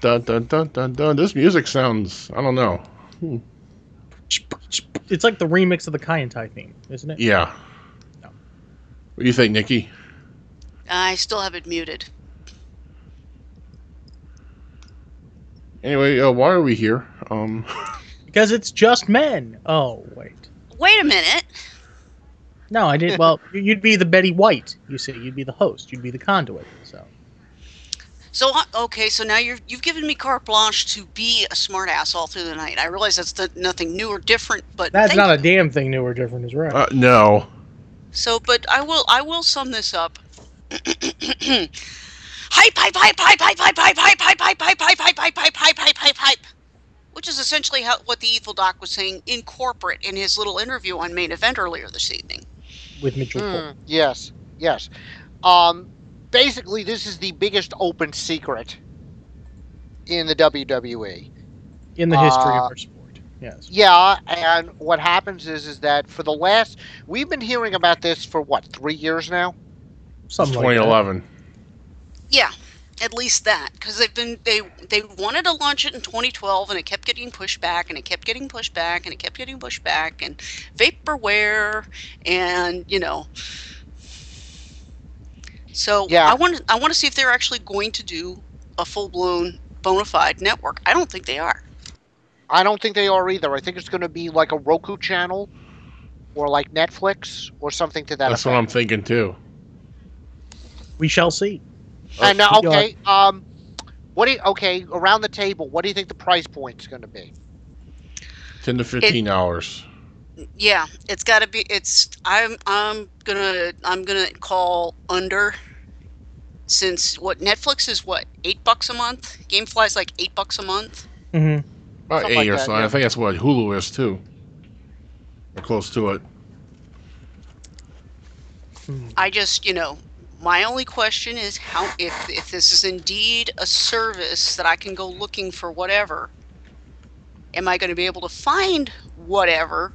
Dun, dun, dun, dun, dun. This music sounds, I don't know. It's like the remix of the Kaientai theme, isn't it? Yeah. No. What do you think, Nikki? I still have it muted. Anyway, why are we here? Because it's just men. Oh, wait. Wait a minute. No, I did. Well, you'd be the Betty White. You see, you'd be the host. You'd be the conduit. So okay, so now you've given me carte blanche to be a smartass all through the night. I realize that's nothing new or different, but that's not a damn thing new or different, is right. No. So, but I will sum this up. Hype, hype, hype, hype, hype, hype, hype, hype, hype, hype, hype, hype, hype, hype, hype, hype, hype, hype, hype, which is essentially what the Evil Doc was saying in corporate in his little interview on Main Event earlier this evening. With Mitchell Cole. Yes. Basically, this is the biggest open secret in the WWE. In the history of our sport, yes. Yeah, and what happens is that for the last... We've been hearing about this for, 3 years now? Something 2011. Like that. Yeah, at least that. Because they wanted to launch it in 2012, and it kept getting pushed back, and it kept getting pushed back, and it kept getting pushed back, and vaporware, and, So yeah. I want to see if they're actually going to do a full-blown bona fide network. I don't think they are. I don't think they are either. I think it's going to be like a Roku channel or like Netflix or something to that That's effect. what I'm thinking too. We shall see. And okay, around the table, what do you think the price point is going to be? $10 to $15. Yeah, it's got to be. I'm gonna call under. Since Netflix is $8 a month. GameFly's like $8 a month. Mm-hmm. About Something 8 like or that, so. yeah. I think that's what Hulu is too. Or close to it. I just, my only question is how if this is indeed a service that I can go looking for whatever, am I going to be able to find whatever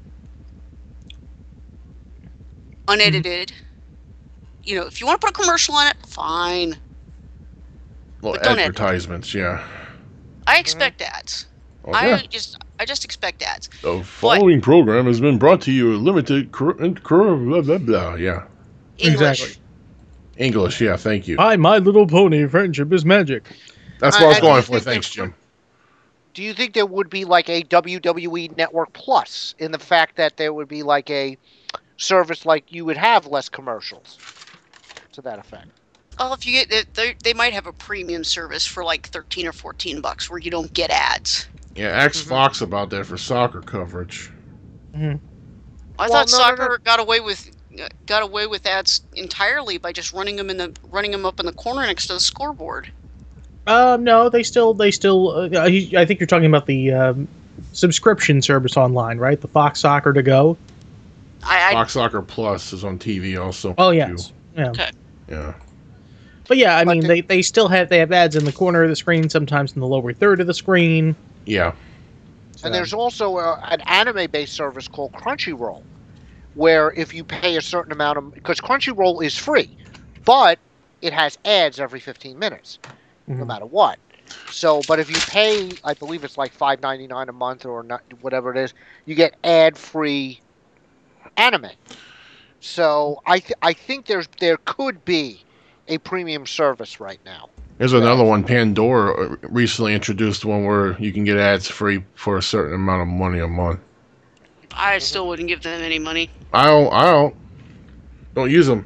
unedited? If you want to put a commercial on it, fine. Well, But don't advertisements, yeah. I expect ads. Oh, yeah. I just expect ads. The following program has been brought to you limited blah, blah, blah, yeah. English. Exactly. English, yeah, thank you. Hi, My Little Pony, friendship is magic. That's what I was do you going for, think thanks, Jim. Do you think there would be like a WWE Network Plus in the fact that there would be like a service like you would have less commercials to that effect? Oh, if you get it, they might have a premium service for like $13 or $14 where you don't get ads. Yeah, ask Fox about that for soccer coverage. Mm-hmm. I thought soccer got away with ads entirely by just running them up in the corner next to the scoreboard. No, they still. I think you're talking about the subscription service online, right? The Fox Soccer to go. Fox Soccer Plus is on TV also. Oh yes, yeah. Okay. Yeah. But yeah, I mean, they still have ads in the corner of the screen, sometimes in the lower third of the screen. Yeah. And there's also an anime-based service called Crunchyroll, where if you pay a certain amount of... Because Crunchyroll is free, but it has ads every 15 minutes, no matter what. So, but if you pay, I believe it's like $5.99 a month or not, whatever it is, you get ad-free anime. So I think there could be a premium service right now. There's another one. Pandora recently introduced one where you can get ads free for a certain amount of money a month. I still wouldn't give them any money. I don't use them.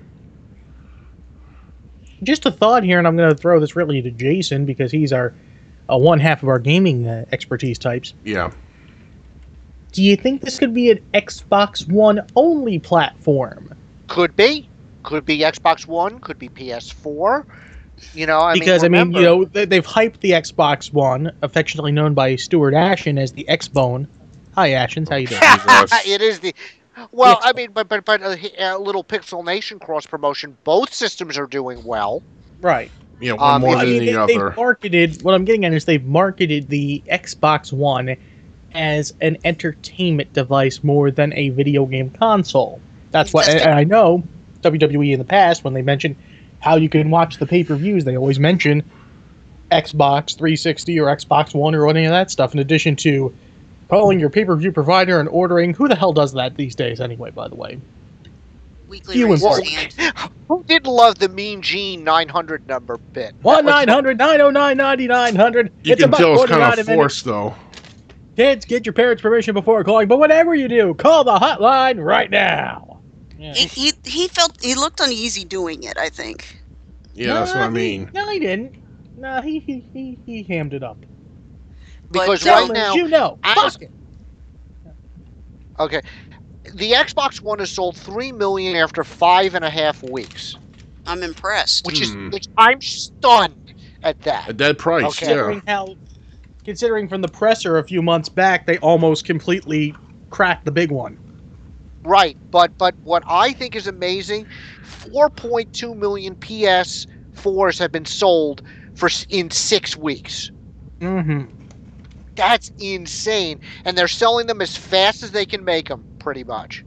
Just a thought here, and I'm going to throw this really to Jason because he's our one half of our gaming expertise types. Yeah. Do you think this could be an Xbox One only platform? Could be Xbox One, could be PS4. They've hyped the Xbox One, affectionately known by Stuart Ashen as the X-Bone. Hi, Ashens, how you doing? It is the... Well, I mean, but a little Pixel Nation cross promotion. Both systems are doing well. Right. Yeah, one more than the other. They've marketed... What I'm getting at is they've marketed the Xbox One as an entertainment device more than a video game console. That's what... And I know WWE in the past, when they mentioned how you can watch the pay-per-views, they always mention Xbox 360 or Xbox One or any of that stuff, in addition to calling your pay-per-view provider and ordering. Who the hell does that these days anyway, by the way? Weekly You raises important. hand. Who didn't love the Mean Gene 900 number bit? 1-900-909-9900. You It's can about tell it's 49 kind a of minute. forced, though. Kids, get your parents' permission before calling, but whatever you do, call the hotline right now. Yeah. He looked uneasy doing it, I think. Yeah, that's what I he- mean. No, he didn't. No, he hammed it up. Because But, right Gentlemen, now, you know, as- fuck it. okay, the Xbox One has sold 3 million after 5.5 weeks, I'm impressed. which I'm stunned at that. At that price, Okay. yeah. Considering from the presser a few months back, they almost completely cracked the big one. Right, but what I think is amazing, 4.2 million PS4s have been sold in 6 weeks. Mm-hmm. That's insane, and they're selling them as fast as they can make them, pretty much.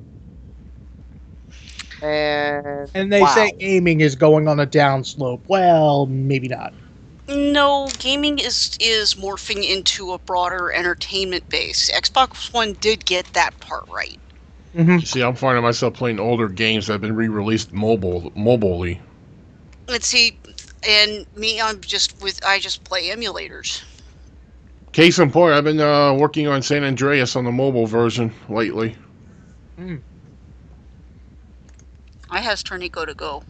And they wow. say gaming is going on a downslope. Well, maybe not. No, gaming is morphing into a broader entertainment base. Xbox One did get that part right. Mm-hmm. See, I'm finding myself playing older games that have been re-released mobilely. Let's see, and me, I just play emulators. Case in point, I've been working on San Andreas on the mobile version lately. I has Tornado to go.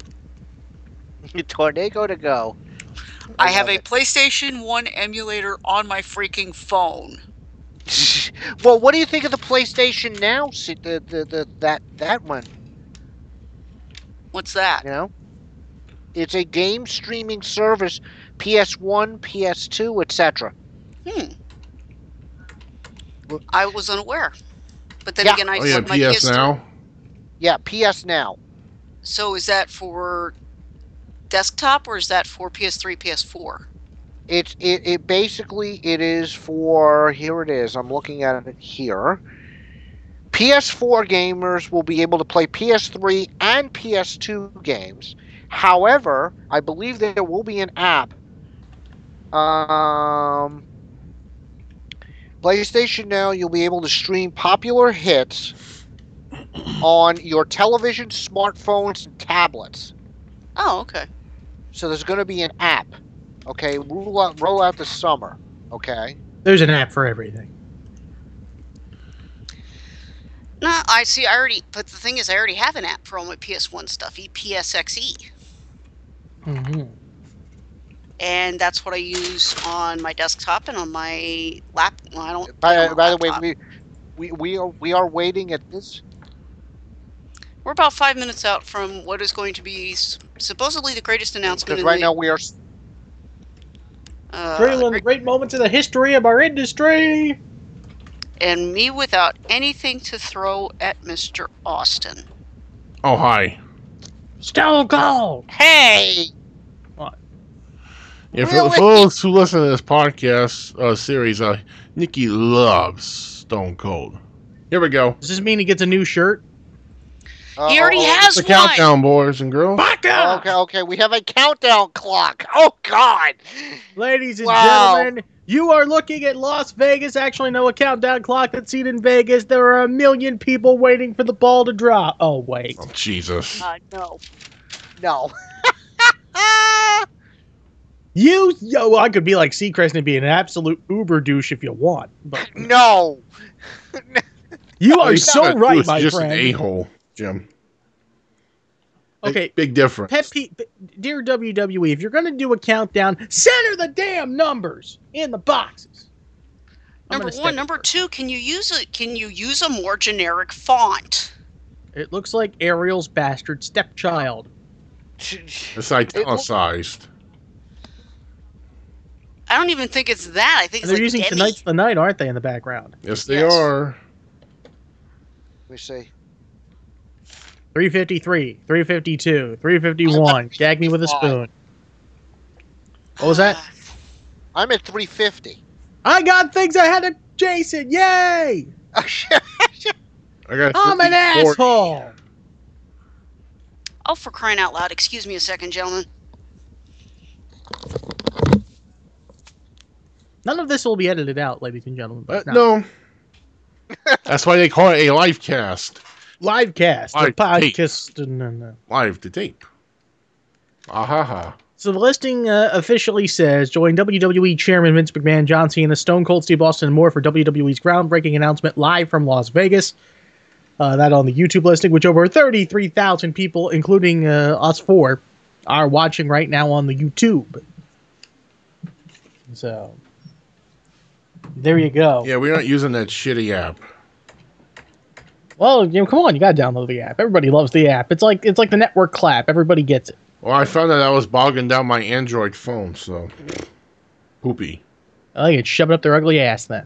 Tornado to go. I have love a it. PlayStation 1 emulator on my freaking phone. Well, what do you think of the PlayStation Now? That one, What's that? you know, it's a game streaming service, PS1, PS2, etc. I was unaware. But then Yeah. again, I Oh yeah, my PS PS3 Now. Yeah, PS Now. So is that for desktop or is that for PS3, PS4? It basically it is for, here it is. I'm looking at it here. PS4 gamers will be able to play PS3 and PS2 games. However, I believe there will be an app. PlayStation Now, you'll be able to stream popular hits on your television, smartphones, and tablets. Oh, okay. So there's going to be an app. Okay, roll out this summer. Okay. There's an app for everything. No, but the thing is, I already have an app for all my PS1 stuff, EPSXE. Mm-hmm. And that's what I use on my desktop and on my lap. Well, I don't. By on my the way, laptop. we are waiting at this. We're about 5 minutes out from what is going to be supposedly the greatest announcement. Because right now we are. Trailing the great moments in the history of our industry. And me without anything to throw at Mr. Austin. Oh hi. Stone Cold. Hey. Yeah, Really? for those who listen to this podcast series, Nikki loves Stone Cold. Here we go. Does this mean he gets a new shirt? He already has The one. countdown, boys and girls. Okay. We have a countdown clock. Oh God. Ladies and Wow. gentlemen, you are looking at Las Vegas. Actually, no, a countdown clock that's seen in Vegas. There are 1 million people waiting for the ball to drop. Oh, wait. Oh, Jesus. No. I could be like Seacrest and be an absolute uber douche if you want. But No. you Oh, are he's so not a right, douche, my just friend. an a-hole, Jim. Okay, Big difference. pet peeve, dear WWE, if you're going to do a countdown, center the damn numbers in the boxes. I'm Number gonna one, step number first. two. Can you use a more generic font? It looks like Ariel's bastard stepchild. It's italicized. I don't even think it's that. I think And it's they're using Demi. Tonight's the Night, aren't they, in the background? Yes, they Yes. are. Let me see. 353, 352, 351. Gag me with a spoon. What was that? I'm at 350. I got things ahead of Jason. Yay! I got. I'm an 54. asshole. Oh, for crying out loud! Excuse me a second, gentlemen. None of this will be edited out, ladies and gentlemen. But no. That's why they call it a live cast. Live cast. Live the podcast. No. Live to tape. Ahaha. So the listing officially says, join WWE Chairman Vince McMahon, John Cena, Stone Cold Steve Austin, and more for WWE's groundbreaking announcement live from Las Vegas. That on the YouTube listing, which over 33,000 people, including us four, are watching right now on the YouTube. So, there you go. Yeah, we're not using that shitty app. Well, come on, you gotta download the app. Everybody loves the app. It's like the network clap. Everybody gets it. Well, I found that I was bogging down my Android phone, so poopy. I think it's shove it up their ugly ass then.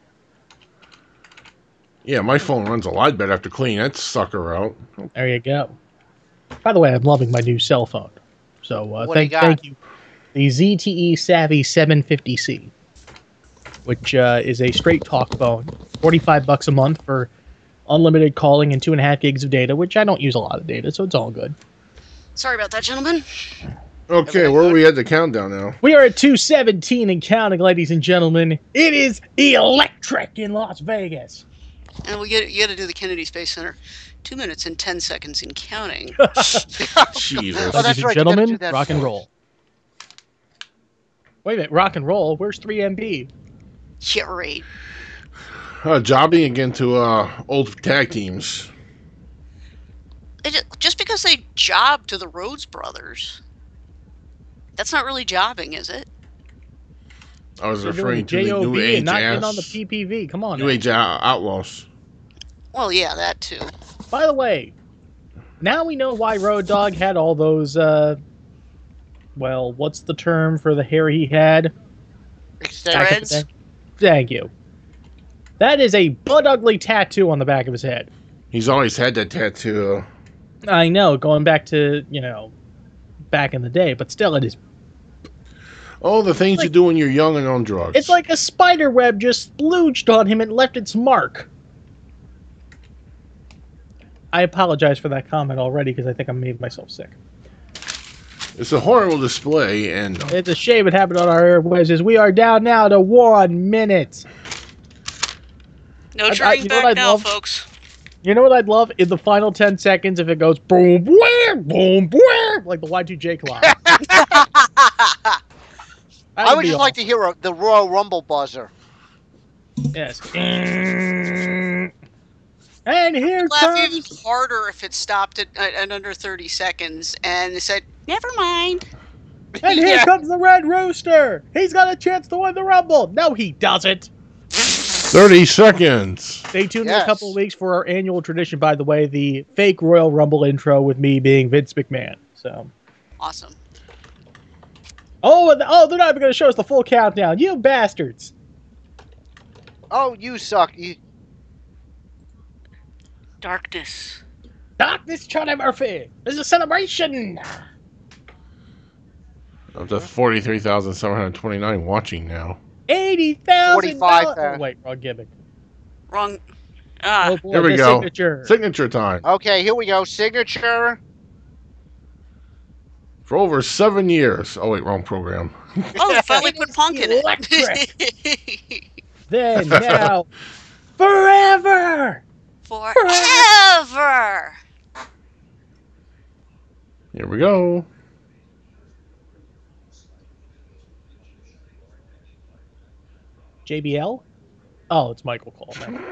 Yeah, my phone runs a lot better after cleaning that sucker out. There you go. By the way, I'm loving my new cell phone. So thank you. The ZTE Savvy 750C, which is a straight talk phone. $45 a month for unlimited calling and 2.5 gigs of data, which I don't use a lot of data, so it's all good. Sorry about that, gentlemen. Okay, where are we at the countdown now? We are at 2:17 and counting, ladies and gentlemen. It is electric in Las Vegas. And you got to do the Kennedy Space Center. 2 minutes and 10 seconds and counting. Jesus. Oh, that's Ladies and right, you gotta gentlemen, do that rock and first. roll. Wait a minute, rock and roll? Where's 3MB? Yeah, right. Jobbing again to old tag teams. Just because they job to the Rhodes Brothers, that's not really jobbing, is it? I was They're referring doing to the JOB New Age and not getting ass. on the PPV. Come on. New now. Age Outlaws. Well, yeah, that too. By the way, now we know why Road Dogg had all those, well, what's the term for the hair he had? Threads? Thank you. That is a butt ugly tattoo on the back of his head. He's always had that tattoo. I know, going back to, back in the day, but still it is. Oh, the things you do when you're young and on drugs. It's like a spider web just splooged on him and left its mark. I apologize for that comment already because I think I made myself sick. It's a horrible display, and It's a shame it happened on our airwaves as we are down now to 1 minute. No you turning know what back I'd now, love? folks. You know what I'd love? In the final 10 seconds, if it goes boom, boom, boom, like the Y2J clock. I would just like to hear the Royal Rumble buzzer. Yes. And here Laugh even comes... harder if it stopped at under 30 seconds and they said, never mind. And here Yeah. comes the Red Rooster. He's got a chance to win the Rumble. No, he doesn't. 30 seconds. Stay tuned in Yes. a couple of weeks for our annual tradition, by the way, the fake Royal Rumble intro with me being Vince McMahon. So, Awesome. they're not even going to show us the full countdown. You bastards. Oh, you suck. Darkness. Darkness, Charlie Murphy. This is a celebration. Up to 43,729 watching now. 80,000. 45,000. Oh, wait, wrong gimmick. Wrong. Oh, boy, Here we the go. Signature. Signature time. Okay, here we go. Signature. For over 7 years. Oh, wait, wrong program. Oh, they finally put Punk in Electric. it. Then, now, forever. Forever. Here we go. JBL? Oh, it's Michael Coleman.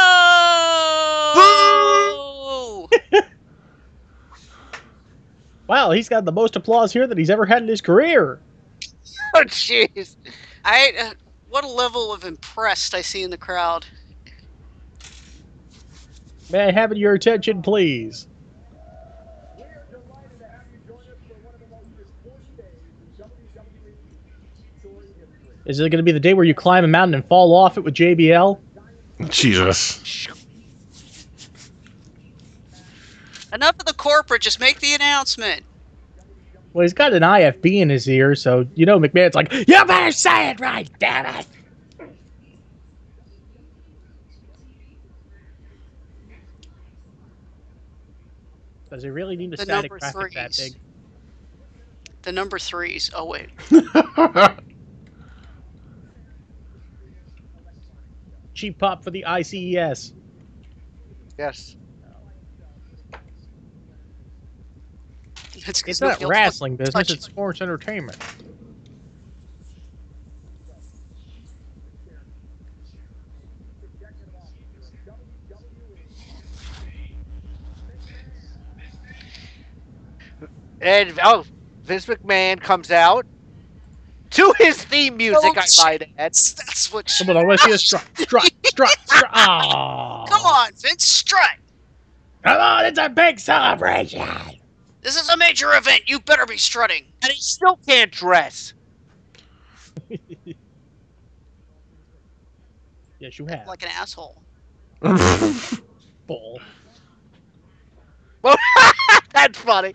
No. Wow, he's got the most applause here that he's ever had in his career. Oh, jeez. What a level of impressed I see in the crowd. May I have your attention, please? Is it going to be the day where you climb a mountain and fall off it with JBL? Jesus. Enough of the corporate. Just make the announcement. Well, he's got an IFB in his ear, so McMahon's like, you better say it right, damn it! Does he really need a The static number graphic that threes. big? The number 3s. Oh wait. Cheap pop for the ICES. Yes. It's not wrestling business, it's sports entertainment. And Vince McMahon comes out to his theme music. I might add. That's what. Come on, I want to see a strut. Oh. Come on, Vince, strut. Come on, it's a big celebration. This is a major event. You better be strutting. And he still can't dress. Yes, you have. Like an asshole. Bull. That's funny.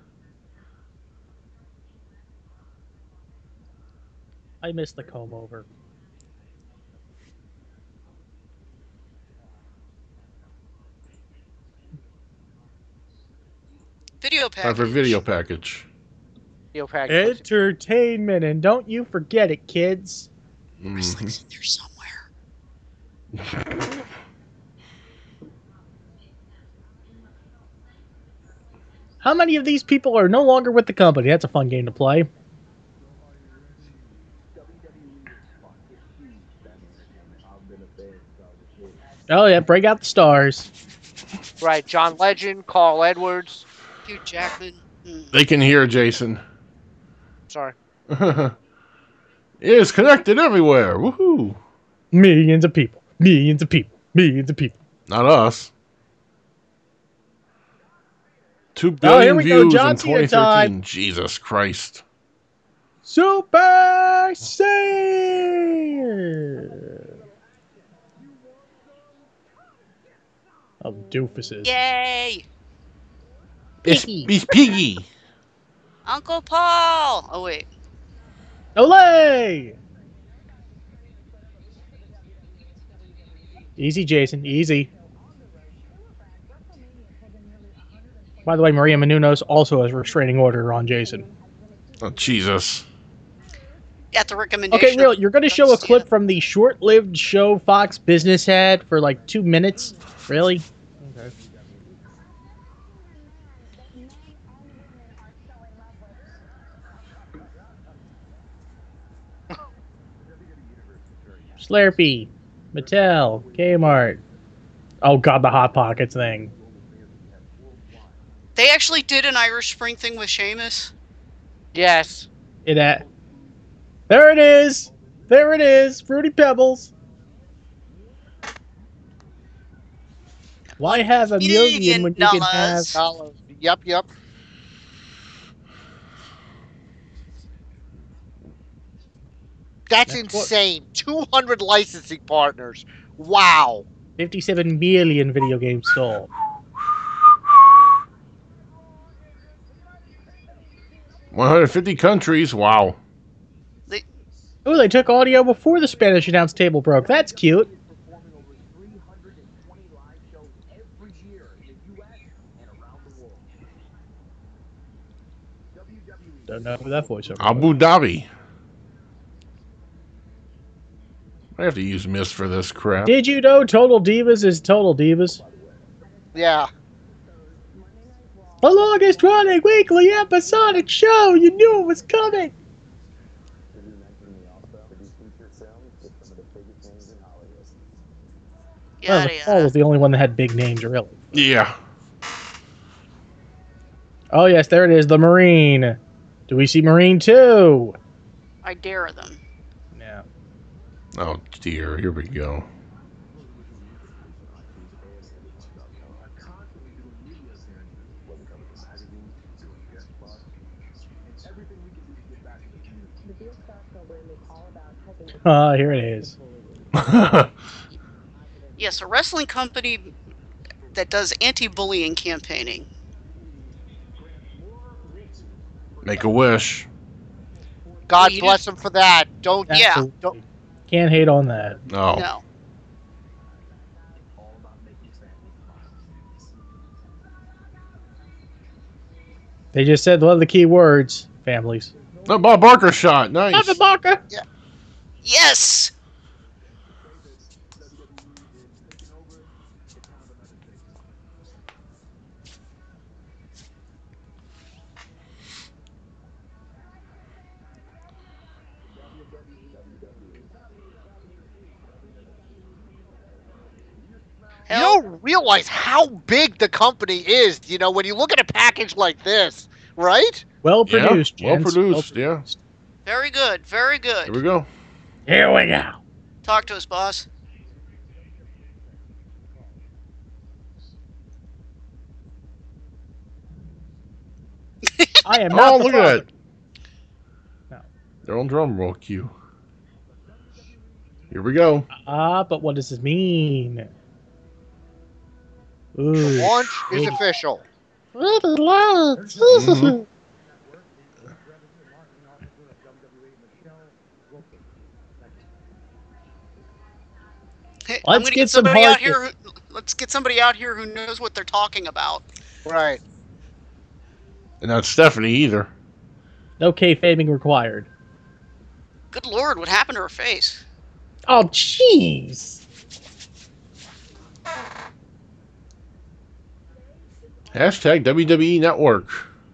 I missed the comb over. Video package. Time for video package. Video package. Entertainment, and don't you forget it, kids. Wrestling's in there somewhere. How many of these people are no longer with the company? That's a fun game to play. Oh yeah, break out the stars. Right, John Legend, Carl Edwards. Hugh Jackman. They can hear Jason. Sorry. It's connected everywhere. Woohoo! Millions of people. Millions of people. Millions of people. Not us. 2 here billion we go, views John in Cena 2013. time. Jesus Christ. Super Saiyan! Oh, doofuses. Yay! It's Piggy. Uncle Paul. Oh wait. Olay! Easy, Jason. Easy. By the way, Maria Menounos also has a restraining order on Jason. Oh, Jesus. At the recommendation. Okay, really, you're going to show a clip from the short-lived show Fox Business had for like 2 minutes? Really? Okay. Slurpee, Mattel, Kmart. Oh god, the Hot Pockets thing. They actually did an Irish Spring thing with Sheamus. Yes. There it is. There it is. Fruity Pebbles. Why have a million when you can have... Yep. That's insane. 200 licensing partners. Wow. 57 million video games sold. $150 countries. Wow. Oh, they took audio before the Spanish announce table broke. That's cute. Don't know who that voiceover was. Abu Dhabi. I have to use Mist for this crap. Did you know Total Divas is Total Divas? Yeah. The longest running weekly episodic show! You knew it was coming! Yada, Paul was the only one that had big names, really. Yeah. Oh, yes, there it is. The Marine. Do we see Marine 2? I dare them. Yeah. Oh, dear. Here we go. Here it is. Yes, a wrestling company that does anti-bullying campaigning. Make a wish. God Well, bless him for that. Don't. Absolutely. Don't. Can't hate on that. No. No. They just said one of the key words. Families. Oh, Bob Barker shot. Nice. Barker! Yes! You don't realize how big the company is, when you look at a package like this, right? Well produced, yeah, well gents. produced, yeah. Very good. Very good. Here we go. Here we go. Talk to us, boss. I am not the look father. at that. No. Their own drum roll cue. Here we go. But what does this mean? Ooh. The launch is official. Mm-hmm. Hey, let's get somebody out here. Let's get somebody out here who knows what they're talking about. Right. And not Stephanie either. No kayfabing required. Good Lord, what happened to her face? Oh, jeez. Hashtag WWE Network.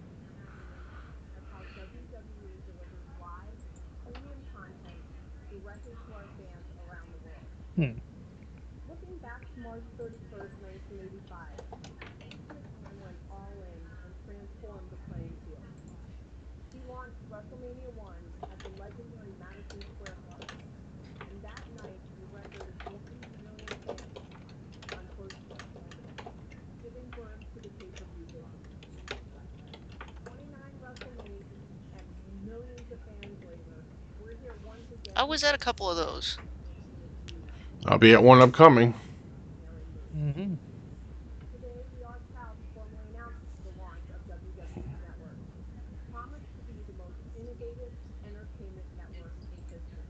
Looking back to March 31st, 1985, McMahon went all in and transformed the playing field. He launched WrestleMania 1 at the legendary Madison Square Garden, and that night the record of 50 million fans on close to Canada, giving birth to the pay-per-view business. 29 WrestleManias and millions of fans later, we're here once again. I was at a couple of those. I'll be at one upcoming. Mm-hmm. Today we are proud to formally announce the launch of WWE Network, promised to be the most innovative entertainment network in history.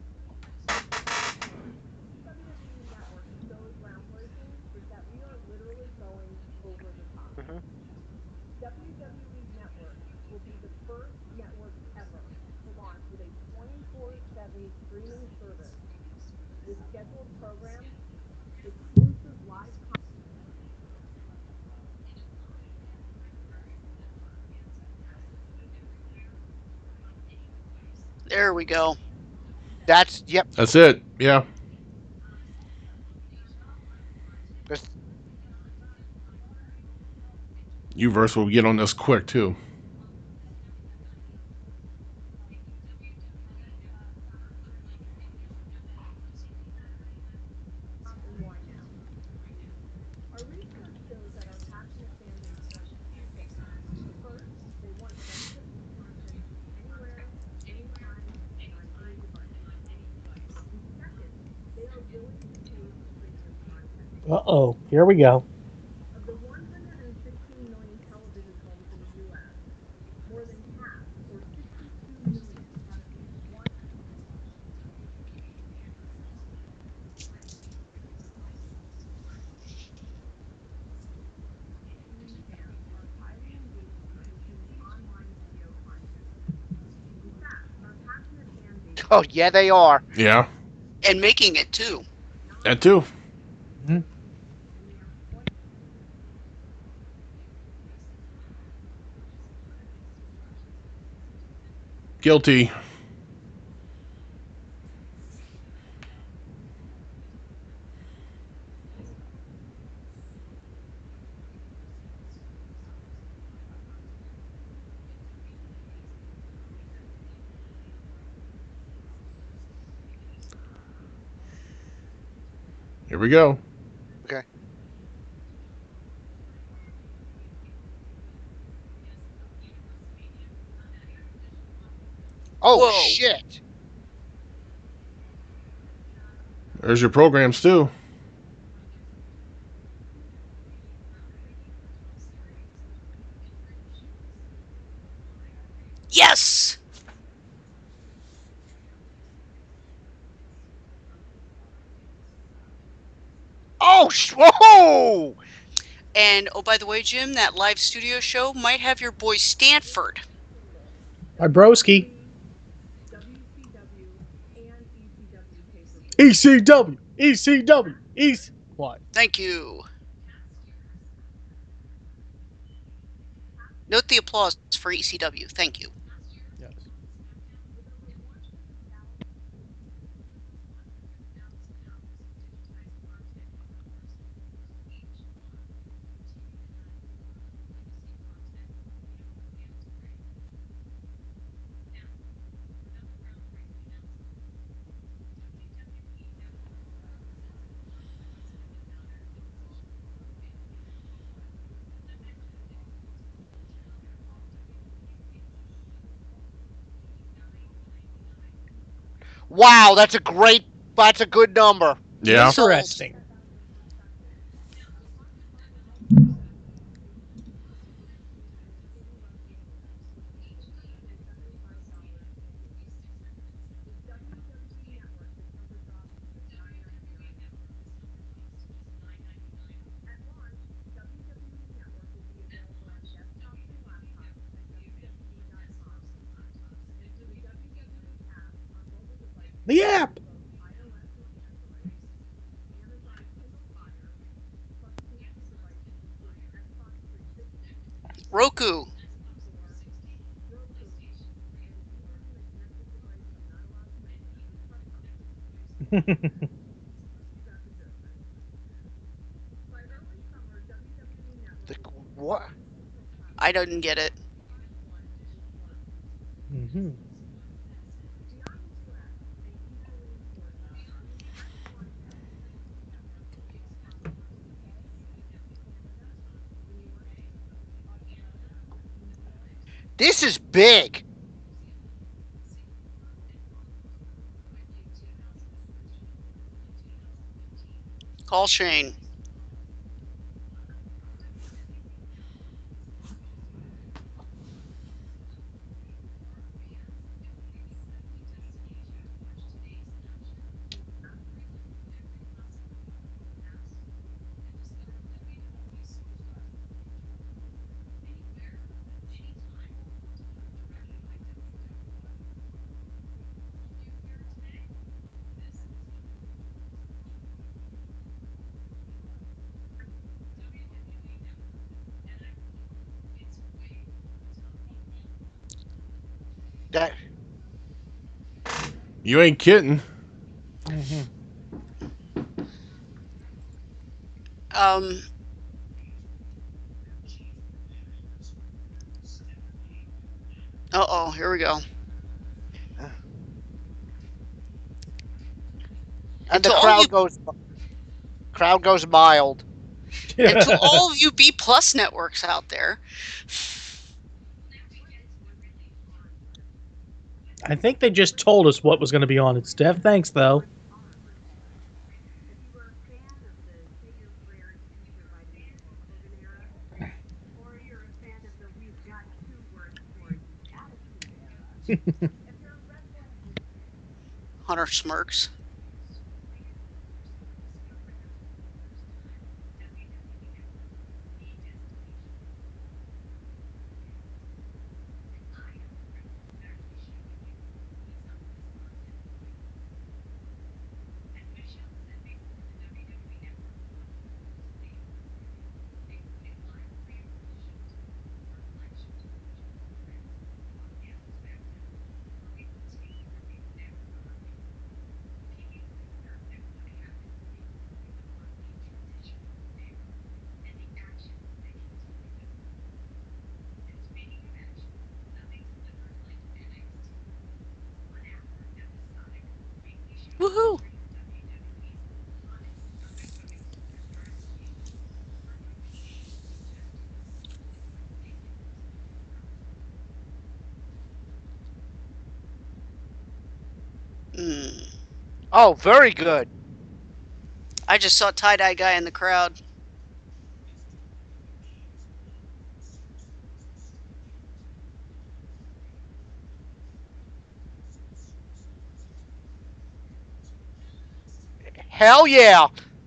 WWE Network is so groundbreaking is that we are literally going over the top. WWE Network will be the first network ever to launch with a 24/7 streaming service with scheduled programs, exclusive live content. There we go. That's it. Yeah. Uverse will get on this quick too. Our research shows that our passionate fan base wants two things. First, they want benefit-free content anywhere, anytime, and on any device. And second, they are willing to pay for premium content. Uh-oh, here we go. Of the 115 million television homes in the U.S., more than half, or 62 million, have at least one. Fans are highly engaged to consume online video content. In fact, our passionate fan base. Oh, yeah, they are. Yeah. And making it too. That too. Mm-hmm. Guilty. Here we go. Okay. Oh, whoa. Shit. There's your programs too. Yes! Oh, whoa! And, oh, by the way, Jim, that live studio show might have your boy Stanford. My broski. ECW! ECW! EC... What? Thank you. Note the applause for ECW. Thank you. Yes. Wow, that's a good number. Yeah. Interesting. The app. Roku. What? I didn't get it. Mm-hmm. This is big. Call Shane. That You ain't kidding. Mm-hmm. Um, uh-oh, here we go. and the Until all crowd you goes mild. until all of you B plus networks out there. I think they just told us what was going to be on it, Steph. Thanks, though. Hunter smirks. Woohoo! Hmm. Oh, very good. I just saw tie-dye guy in the crowd. Hell yeah.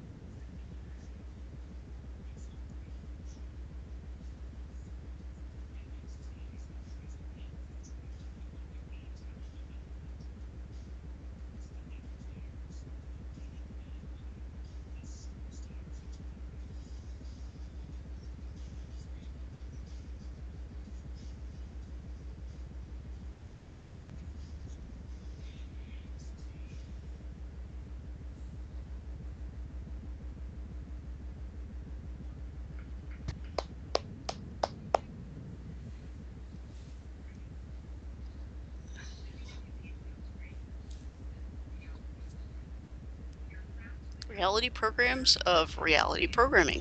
Reality programs of reality programming.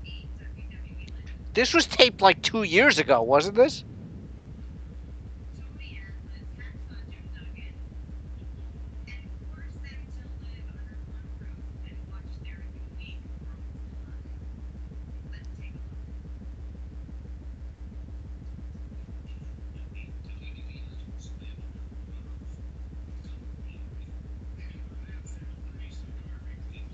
This was taped like 2 years ago, wasn't this?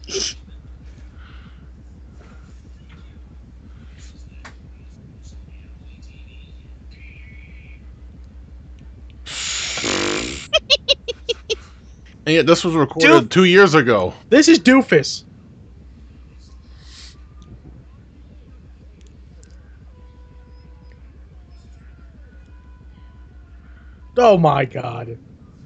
And yet this was recorded 2 years ago. This is Doofus. Oh my god.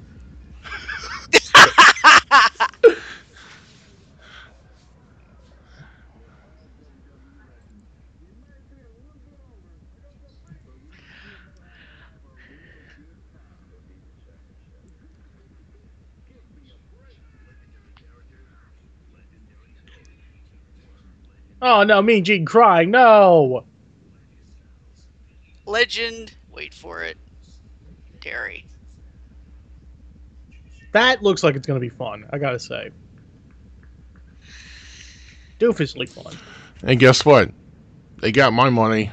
Oh no, Mean Gene crying. No. Legend. Wait for it. Terry. That looks like it's going to be fun, I gotta say. Doofusly fun. And guess what? They got my money.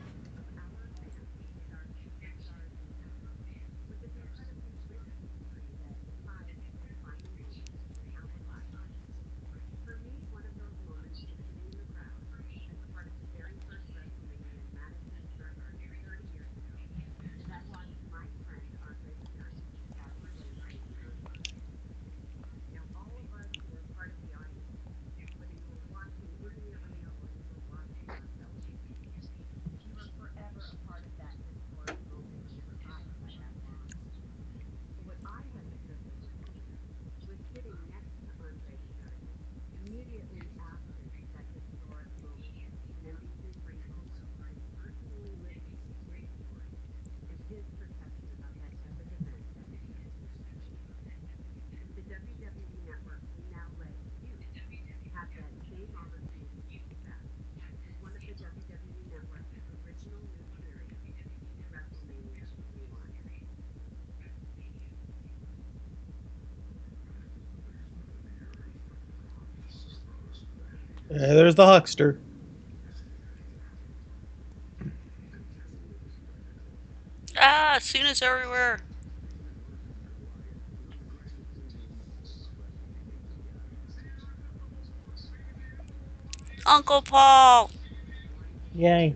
There's the huckster. Ah, Cena's everywhere. Uncle Paul. Yay.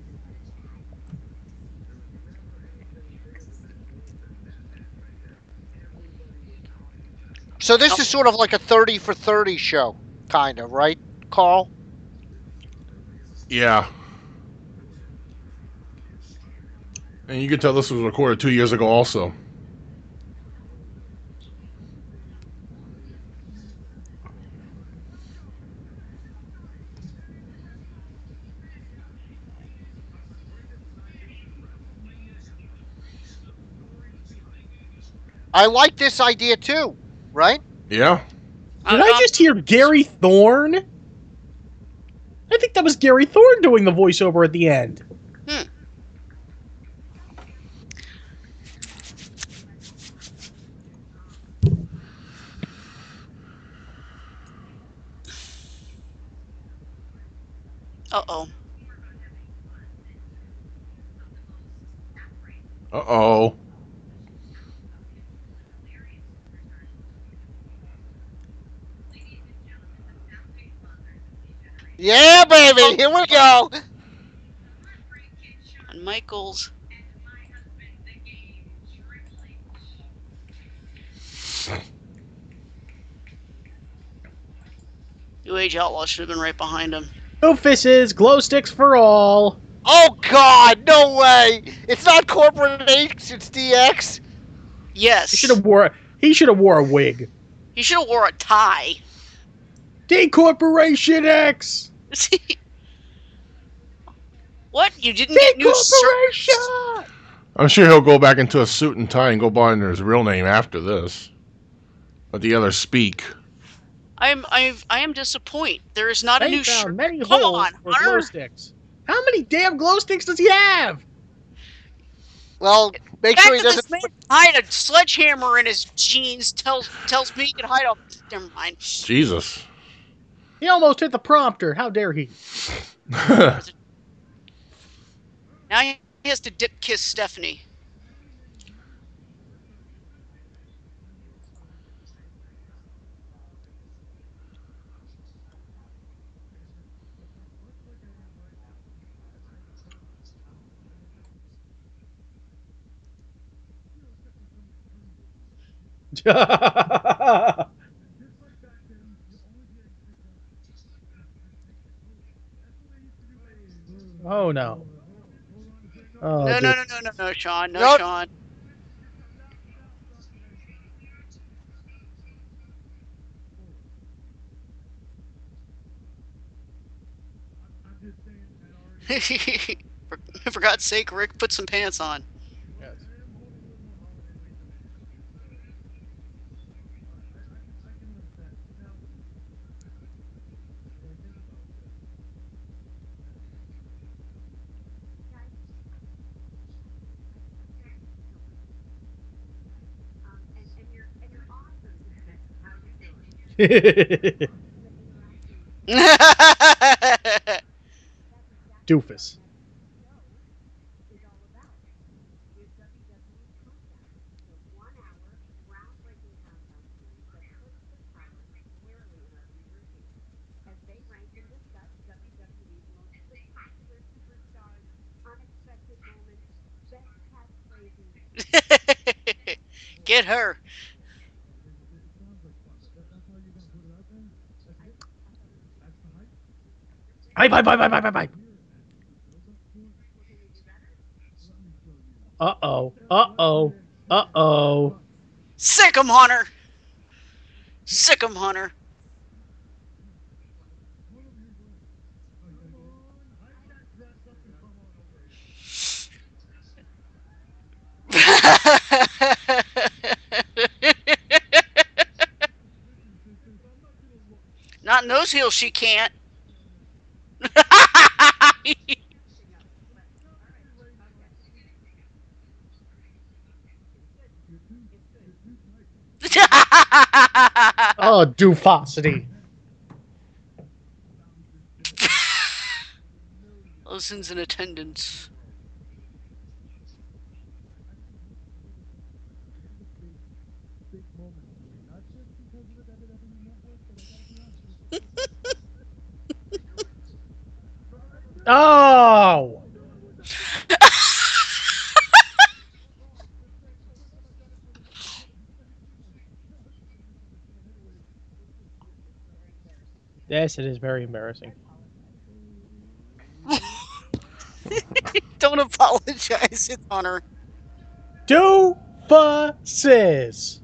So this is sort of like a 30 for 30 show, kind of, right, Carl? Yeah. And you can tell this was recorded 2 years ago also. I like this idea too, right? Yeah. Did I just hear Gary Thorne? I think that was Gary Thorne doing the voiceover at the end. Uh-oh. Uh-oh. Yeah, baby, here we go. And Michaels. New Age Outlaw should have been right behind him. Doofuses, glow sticks for all. Oh God, no way! It's not Corporate H, it's DX. Yes. He should have wore a wig. He should have wore a tie. Decorporation X. What? You didn't get new Decorporation. I'm sure he'll go back into a suit and tie and go by under his real name after this. Let the others speak. I am disappointed. There is not a new shirt. Many Come holes on, for glow sticks. How many damn glow sticks does he have? Well, make sure he doesn't. This man hide a sledgehammer in his jeans tells me he can hide a. Never mind. Jesus. He almost hit the prompter. How dare he? Now he has to dip kiss Stephanie. Oh no. Oh, No, dude. no, no, no, no, no, Sean. No, Nope. Sean. For God's sake, Rick, put some pants on. Yes. Doofus. Get her. Hype, hype, hype, hype, hype, hype. Uh-oh. Uh-oh. Uh-oh. Sick 'em, Hunter. Sick 'em, Hunter. Not in those heels, she can't. Oh, doofosity. Listens in attendance. Oh! Yes, it is very embarrassing. Don't apologize, it's Hunter. Doofuses!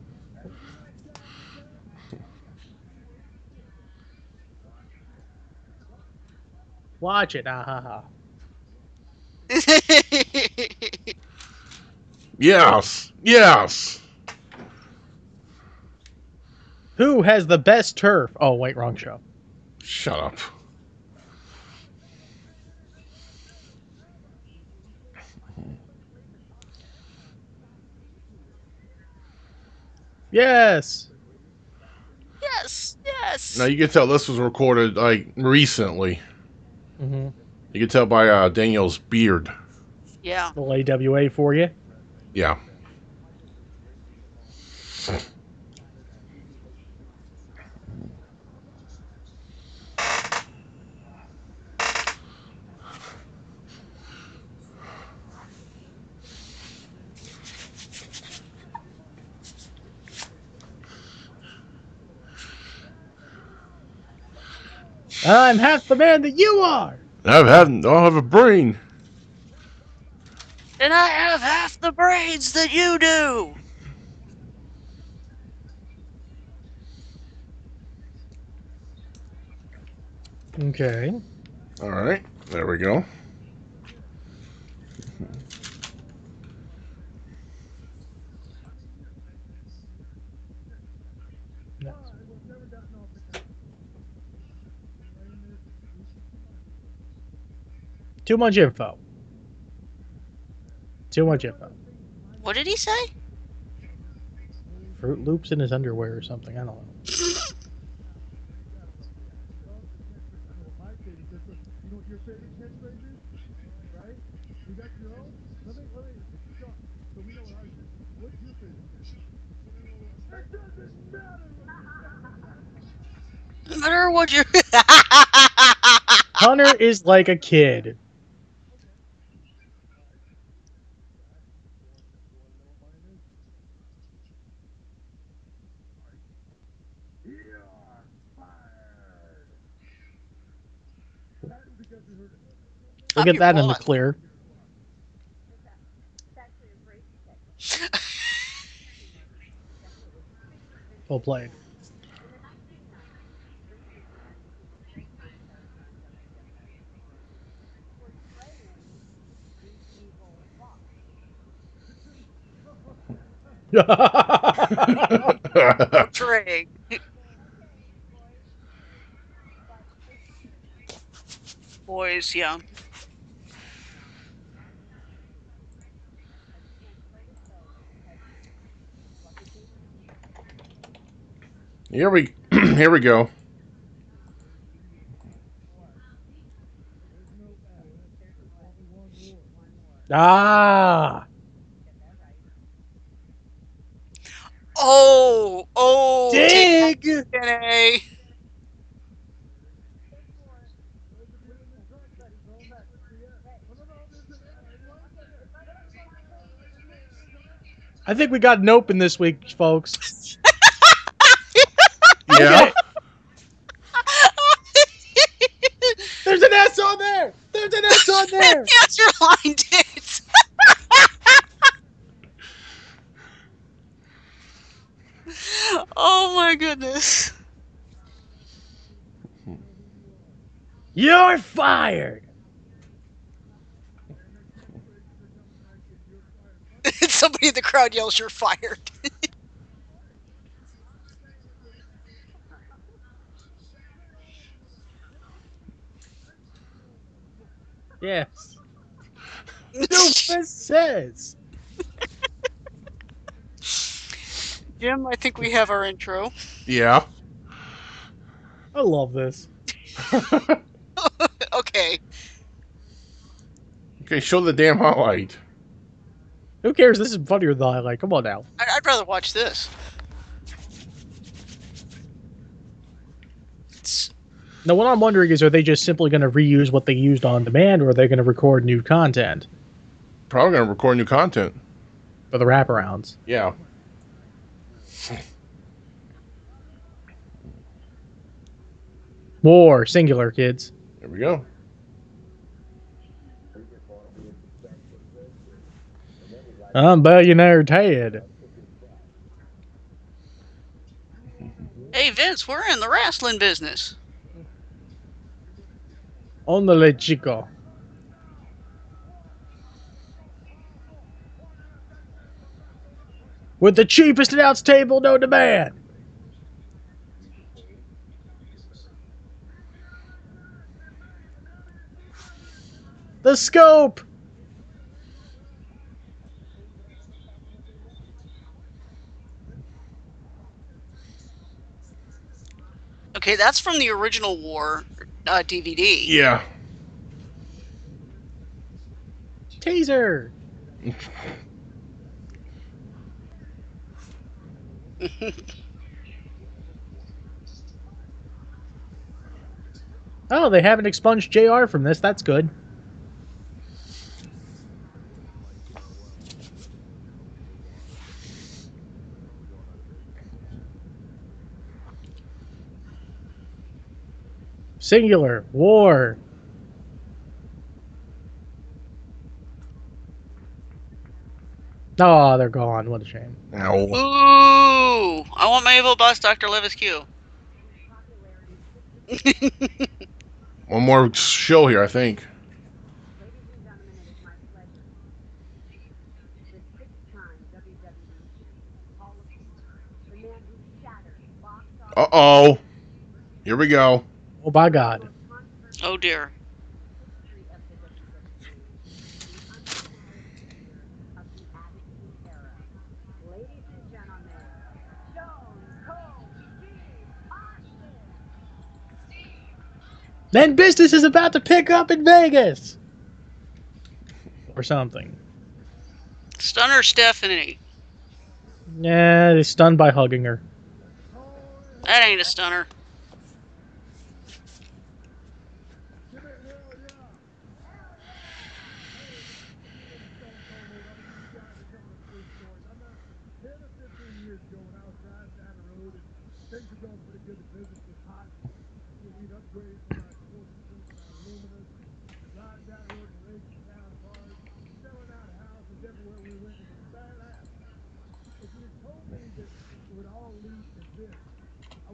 Watch it. Ah, ha, ha. Yes. Yes. Who has the best turf? Oh, wait, wrong show. Shut up. Yes. Yes, yes. Now you can tell this was recorded like recently. Mm-hmm. You can tell by Daniel's beard. Yeah. Little AWA for you. Yeah. I'm half the man that you are. I don't have a brain. And I have half the braids that you do. Okay. All right. There we go. Yes. Too much info. Too much info. What did he say? Fruit Loops in his underwear or something. I don't know. Matter what you. Hunter is like a kid. We'll get that in the clear. Well played. Portraying. Boys, yeah. Here we go. Ah. Oh, Dig. TNA. I think we got an open this week, folks. Yeah. There's an S on there. There's an S on there. Yes, your line did. Oh my goodness. You're fired. Somebody in the crowd yells, "You're fired." Yes. Doofus says. Jim, I think we have our intro. Yeah. I love this. Okay. Okay, show the damn highlight. Who cares? This is funnier than I like. Come on now. I'd rather watch this. Now, what I'm wondering is, are they just simply going to reuse what they used on demand, or are they going to record new content Probably gonna record new content. for the wraparounds? Yeah. War, singular, kids. There we go. I'm Billionaire Ted. Hey, Vince, we're in the wrestling business. Ondale chico. With the cheapest announce table, no demand. The scope. Okay, that's from the original War DVD. Yeah. Taser. Oh, they haven't expunged JR from this. That's good. Singular. War. Oh, they're gone. What a shame. Ow. Ooh! I want my evil boss, Dr. Levis Q. One more show here, I think. Uh-oh. Here we go. Oh, by God. Oh, dear. Then business is about to pick up in Vegas. Or something. Stunner Stephanie. Yeah, he's stunned by hugging her. That ain't a stunner.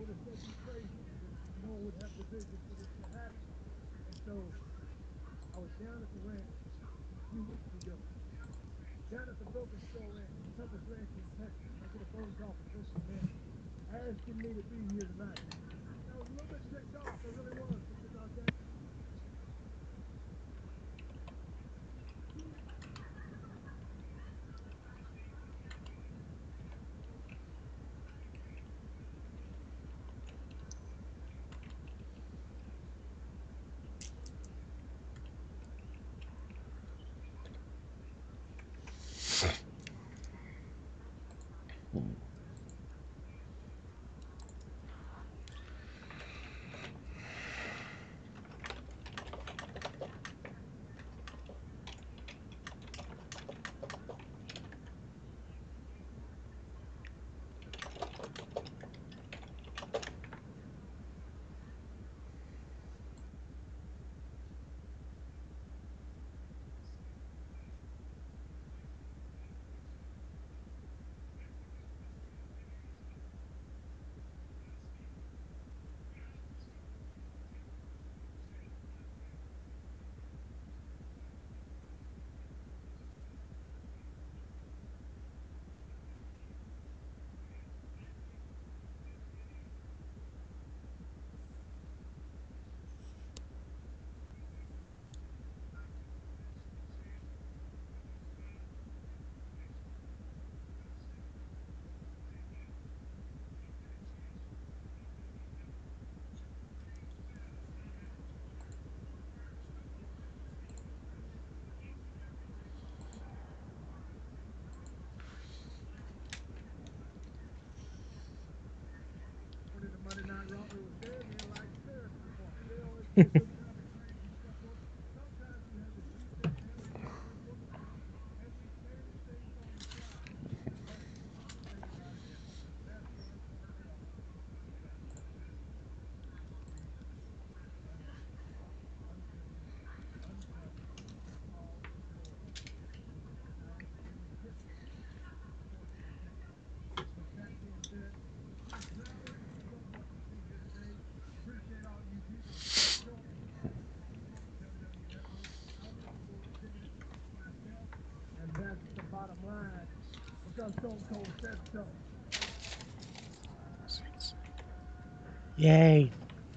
Yay.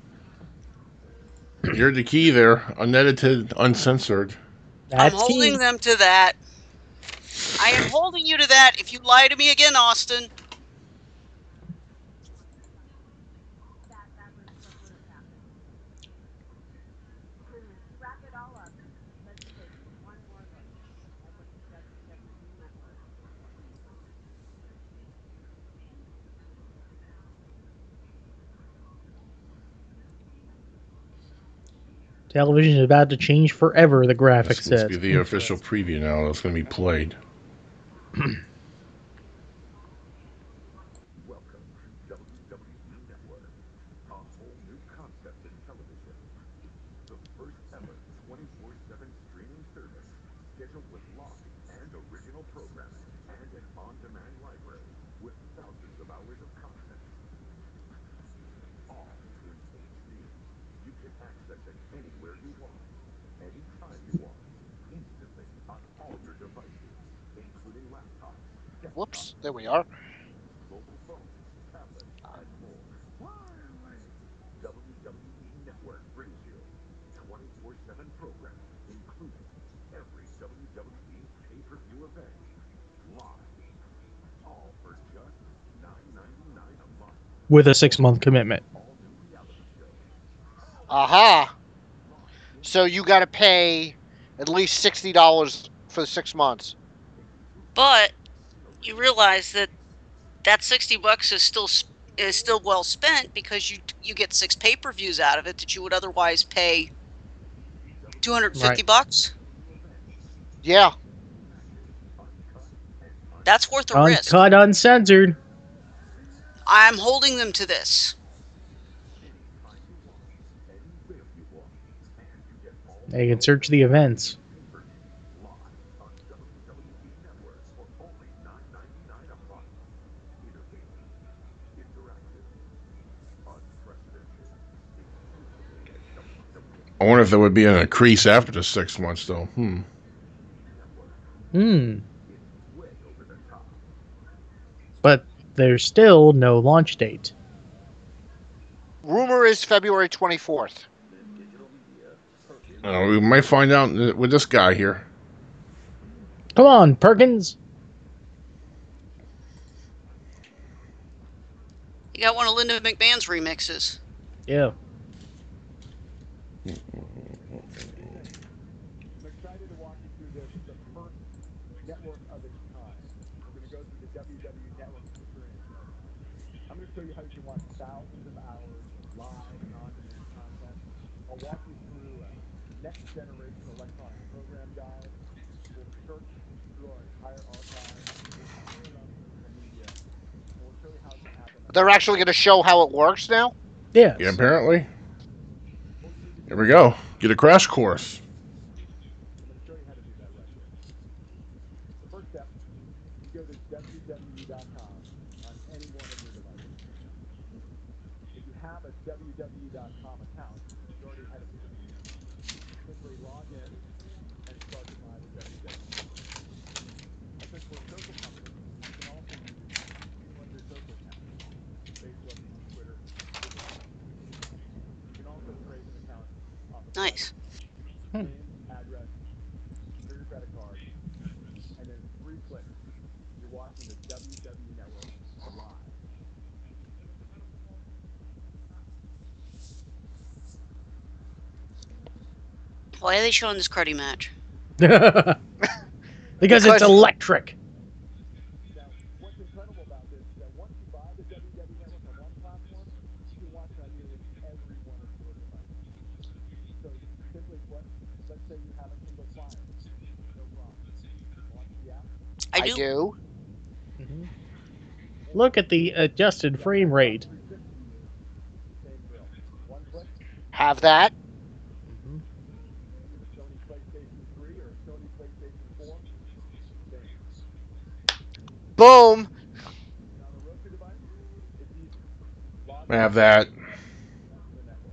You're the key there. Unedited, uncensored. I'm That's holding key. them to that. I am holding you to that. If you lie to me again, Austin. That was what would have happened. To wrap it all up, let's take one more look at what the WWE Network is going through. Television is about to change forever, the graphic This must be says. the official preview now. That's going to be played. Welcome to WWE Network, a whole new concept in television. The first ever 24/7 streaming service scheduled with live and original programming and an on-demand library with thousands of hours of content. All in HD. You can access it anywhere you want, anytime you want, instantly on all your devices, including laptops, desktops, Whoops, there we are. mobile phones, tablets, and more. WWE Network brings you 24/7 programming, including every WWE pay-per-view event, live, all for just $9.99 a month. With a 6-month commitment. All new reality shows. Aha. So you got to pay at least $60 for 6 months. But you realize that that $60 is still well spent because you get 6 pay-per-views out of it that you would otherwise pay $250. Yeah. That's worth a risk. Uncut, uncensored. I'm holding them to this. They can search the events. I wonder if there would be an increase after the 6 months, though. Hmm. Way over the top. But there's still no launch date. Rumor is February 24th. We might find out with this guy here. Come on, Perkins. You got one of Linda McMahon's remixes. Yeah. I'm excited to walk you through this, the first network of its kind. We're going to go through the WW Network experience right now. I'm going to show you how you can watch thousands of hours of live and on-demand content. I'll walk you through a next-generation electronic program guide. We'll search through our entire archive. We'll share it on social media. And we'll show you how it can happen. They're actually going to show how it works now? Yes. Yeah, apparently. Here we go. Get a crash course. I'm going to show you how to do that right here. The first step, you go to www.com on any one of your devices. If you have a www.com account, you're already ahead of the game. Simply log in and start your live at WW. And since we're a social company, you can also use any one of your social accounts. Facebook, Twitter, Google. You can also create an account off of Nice. name, address, for your credit card, and in 3 clicks, you're watching the WW Network live. Why are they showing this cruddy match? Because it's electric. Now, what's incredible about this is that once you buy the WW Network on one platform, you can watch it on nearly every one of your devices. So, simply put, let's say you have a Kindle Fire. No problem. Launch the app. I do. Mm-hmm. Look at the adjusted frame rate. Same drill. 1 click. Have that. Mm-hmm. You have a Sony PlayStation 3 or a Sony PlayStation 4. Same. Boom. And on a Roku device, it's easy. Log I have that. to the network.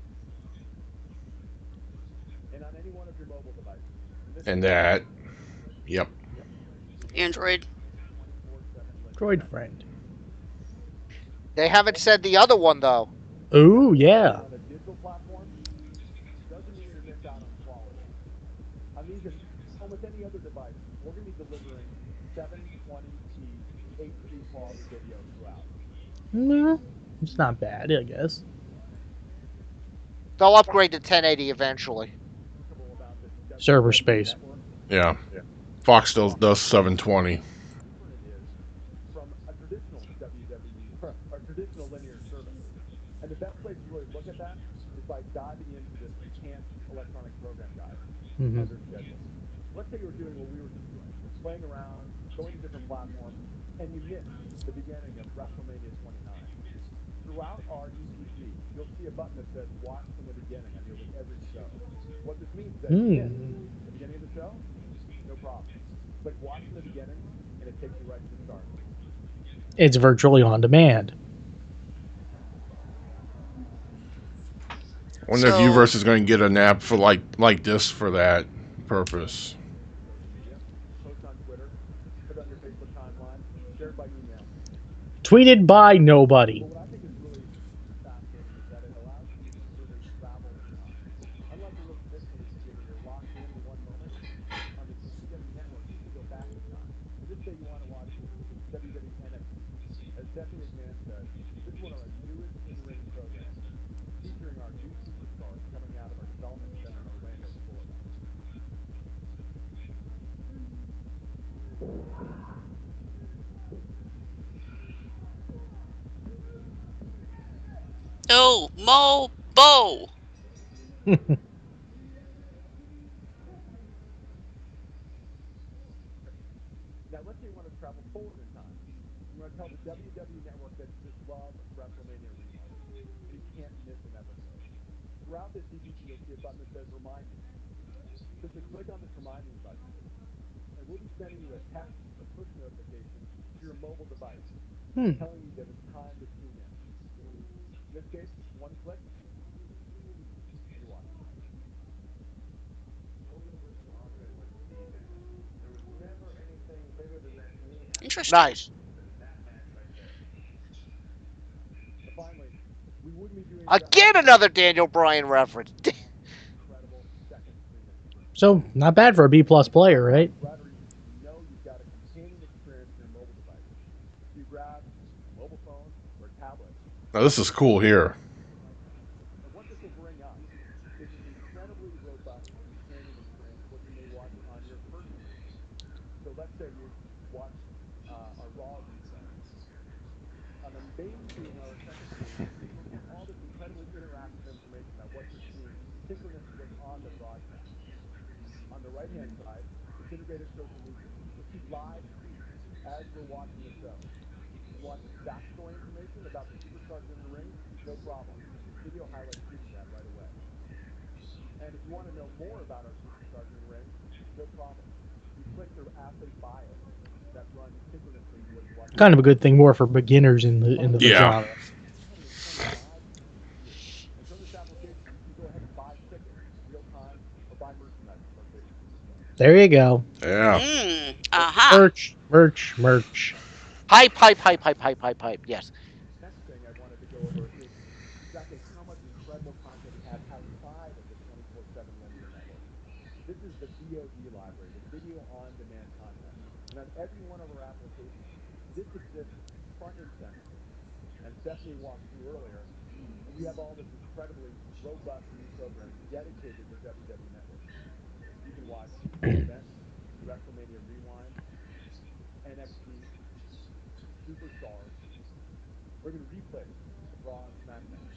And on any one of your mobile devices. And that. Yep. Android. 24/7 Droid friend. They haven't said the other one, though. Ooh, yeah. on a digital platform doesn't mean you're missed out on quality. On these and almost any other device, we're going to be delivering 720p HD quality video throughout. It's not bad, I guess. They'll upgrade to 1080 eventually. About this Server space. network, Yeah. Fox still does 720. different it is from a traditional or traditional linear service. And the best way to really look at that is by diving into this enhanced electronic program guide under schedule. Let's say you were doing what we were just doing, playing around, going to different platforms, and you missed the beginning of WrestleMania 29. Throughout our EPG, you'll see a button that says watch from the beginning on nearly every show. What this means is that if you missed the beginning of the show, no problem. Click watch from the beginning, and it takes you right to the start. It's virtually on demand. I wonder if Uverse is going to get an app for like this for that purpose. Post on Twitter, put on your Facebook timeline, share it by email. Tweeted by nobody. But what I think is really fascinating is that it allows you to really travel in time. Unlike a real traditional EPG where you're locked in one moment, on the WW Network, you can go back in time. And just say you want to watch WWE NXT. As Stephanie McMahon says, this is one of our newest in-ring programs, featuring our new superstars coming out of our development center in Orlando, Florida. Oh, Mo Bo. Now, let's say you want to travel forward in time. You want to tell the WW Network that you just love WrestleMania replays, and you can't miss an episode. Throughout this EPG, you'll see a button that says Remind Me. Simply click on this Remind Me button, and we'll be sending you a text or push notification to your mobile device, telling you that it's time to tune in. In this case, 1 click, and you're watching. Interesting. Nice. Finally, we wouldn't be doing Again, another Daniel Bryan reference. incredible second screen experience. So not bad for a B+ player, right? Flattery, you know you've got a companion experience in your mobile device. So you grab a mobile phone or a tablet. Now this is cool here. And what this will bring up is this incredibly robust companion experience of what you may watch on your personal TV. So let's say you watch our Raw replay. On the main screen, our second screen, you'll get all this incredibly interactive information about what you're seeing, synchronous to what's on the broadcast. On the right-hand side, it's integrated social media. You'll see live feeds as we're watching the show. You want backstory information about the superstars in the ring? No problem. Video highlights give you that right away. And if you want to know more about our superstars in the ring, no problem. You click their athlete bios that run synchronously to what you're watching. Kind of a good thing more for beginners in the Yeah. genre. And from this application, you can go ahead and buy tickets in real time or buy merchandise from our favorite superstars. There you go. Yeah. Merch. Hype. Yes. Next thing I wanted to go over is exactly how much incredible content we have outside of the 24/7 linear network. This is the VOD library, the video on demand content. And on every one of our applications, this exists front and center. And Stephanie walked through earlier, we have all this incredibly robust new programming dedicated to the WWE Network. You can watch events, WrestleMania Rewind, NXT, Superstars, or even replays of Raw and SmackDown.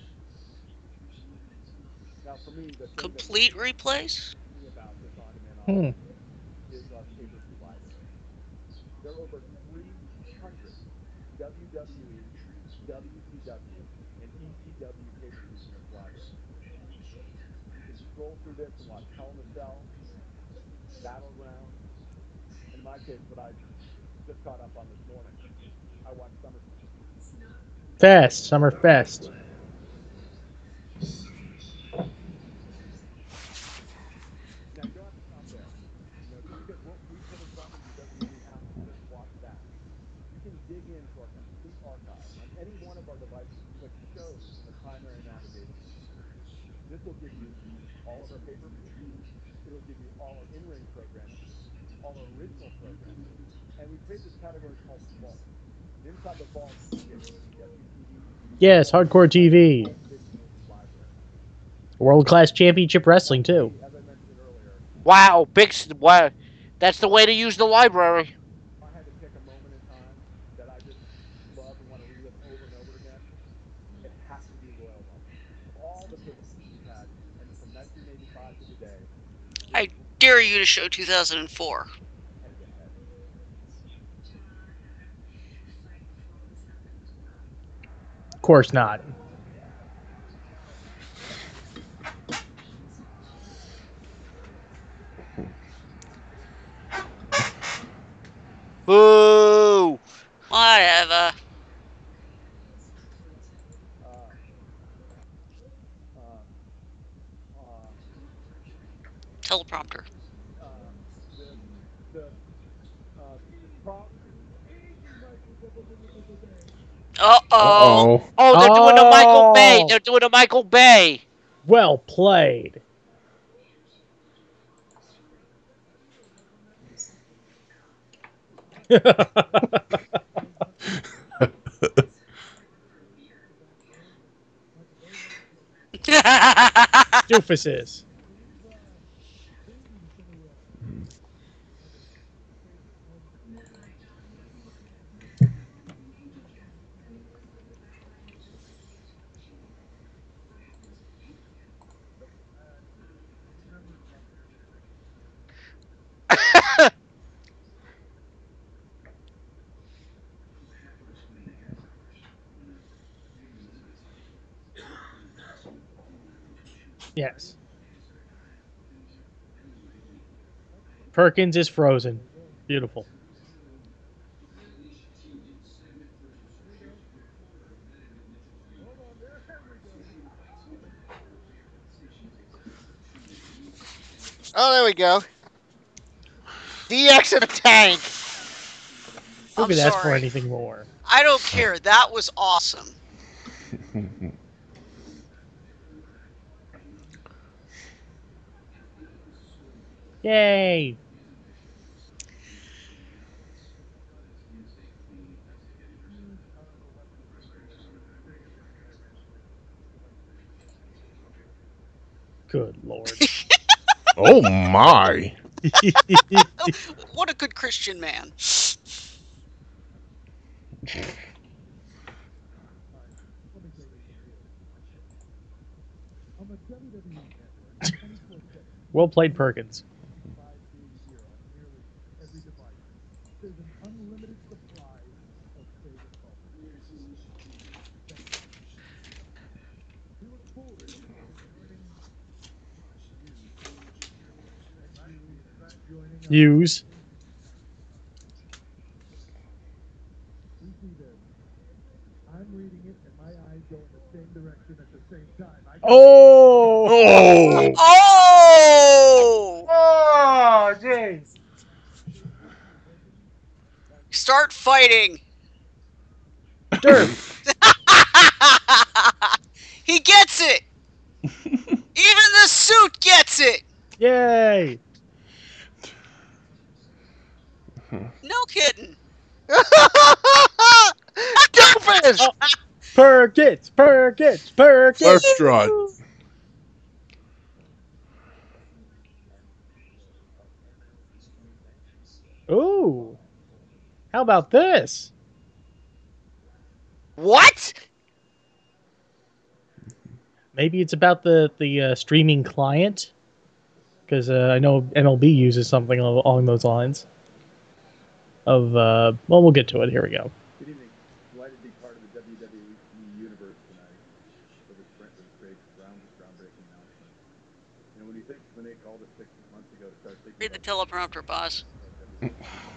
Now, for me, the thing Complete replays? me about this on-demand option is our pay-per-view library. There are over 300 WWE, WCW, and ECW pay-per-views in this library. You can scroll through this and watch Hell in a Cell, Battleground, and in my case, what I just caught up on this morning, I watched SummerSlam. Summerfest. Now, you don't have to stop there. You know, just because what we put in front of you doesn't mean you have to just watch that. You can dig into our complete archive on any one of our devices. Click shows in the primary navigation. This will give you all of our pay-per-views. It'll give you all our in-ring programming, all our original programming, and we create this category called Vault. And inside the Vault, you get WTV. Yes, Hardcore TV. Video library. World-class championship wrestling, too. As I mentioned earlier, Wow, wow. That's the way to use the library. I had to pick a moment in time that I just love and want to relive over and over again. It has to be Royal Rumble. Of all the pay-per-views we've had, and from 1985 to today, I dare you to show 2004. head to head. Of course not. Boo! Whatever. Teleprompter. Uh-oh. Oh, they're doing a Michael Bay. They're doing a Michael Bay. Well played. Doofuses. Yes. Perkins is frozen. Beautiful. Oh, there we go. DX in a tank. Who I'm could ask for sorry. anything more? I don't care. That was awesome. Yay! Good Lord. Oh my! What a good Christian man. Well played, Perkins. There's an unlimited supply of favorite culture. We look forward to joining Use. We see this. I'm reading it and my eyes go in the same direction at the same time. Oh! Oh! Oh! Oh, jeez. Start fighting. Derp. He gets it. Even the suit gets it. Yay! No kidding. Stupid! Perkins! Perkins! Perkins! Left strut. Ooh. How about this? What? Maybe it's about the streaming client? Because I know MLB uses something along those lines. Well, we'll get to it. Here we go. Good evening. Delighted to be part of the WWE universe tonight for this great groundbreaking announcement. You know, when they called us 6 months ago to start thinking Read the teleprompter, boss. one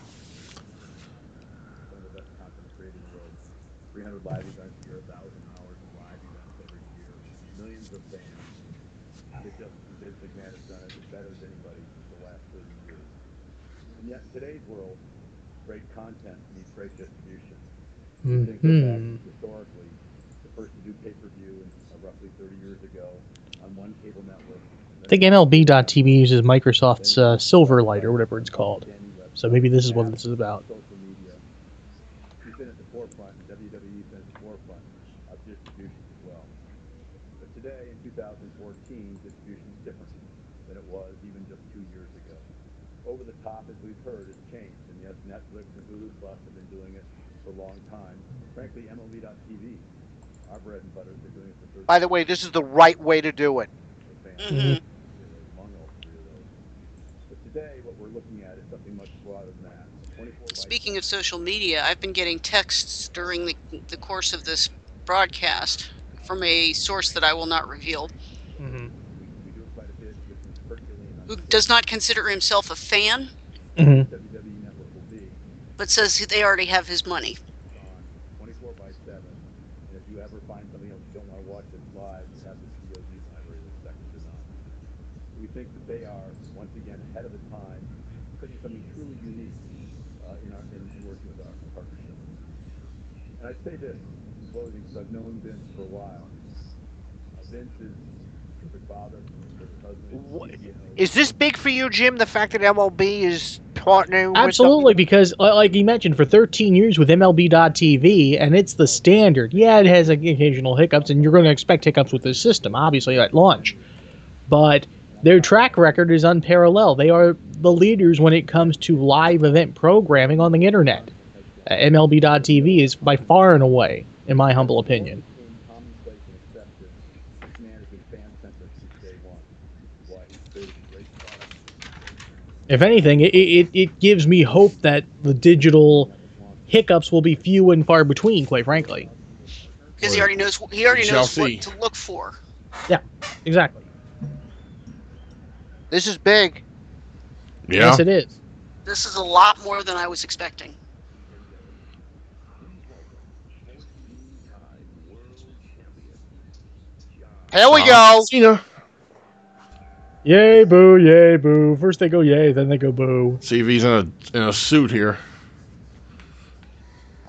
of the best content created in the world. 300 live events a year, 1,000 hours of live events every year, millions of fans. It just Vince McMahon has done it better than anybody for the last 30 years. And yet, in today's world, great content needs great distribution. Think back historically, the first to do pay-per-view roughly 30 years ago on one cable network. I think MLB.TV uses Microsoft's Silverlight or whatever it's called. So maybe this is what this is about. Social media. He's been at the forefront, and WWE's been at the forefront of distribution as well. But today, in 2014, distribution is different than it was even just 2 years ago. Over the top, as we've heard, has changed. And yes, Netflix and Hulu Plus have been doing it for a long time. Frankly, MLB.TV, our bread and butter, they're doing it for 30 By the way, this is the right way to do it. Mm-hmm. among all three of those. But today, what we're looking at is something much broader than that. 24 by Speaking of social media, I've been getting texts during the course of this broadcast from a source that I will not reveal, we do it quite a bit with this Herculean who does not consider himself a fan, Mm-hmm. WWE network will be but says they already have his money. on 24 by 7. And if you ever find something else you don't want to watch it live, you have the COD library that's second to none. We think that they are, once again, ahead of the time, putting something truly unique in working with our partnership. And I'd say this, in closing, because I've known Vince for a while. Vince is a perfect father, perfect husband. Is this big for you, Jim? The fact that MLB is partnering Absolutely, because like you mentioned, for 13 years with MLB.TV, and it's the standard. Yeah, it has occasional hiccups, and you're going to expect hiccups with this system, obviously, at launch. But their track record is unparalleled. They are the leaders when it comes to live event programming on the internet. MLB.TV is by far and away, in my humble opinion. Commonplace and accepted. This man has been fan-centric since day one. This is why he's created a great product. If anything, it gives me hope that the digital hiccups will be few and far between, quite frankly. Because he already knows what to look for. Yeah, exactly. This is big. Yeah. Yes, it is. This is a lot more than I was expecting. Here we go. Cena. Yay, boo, yay, boo. First they go yay, then they go boo. See if he's in a suit here.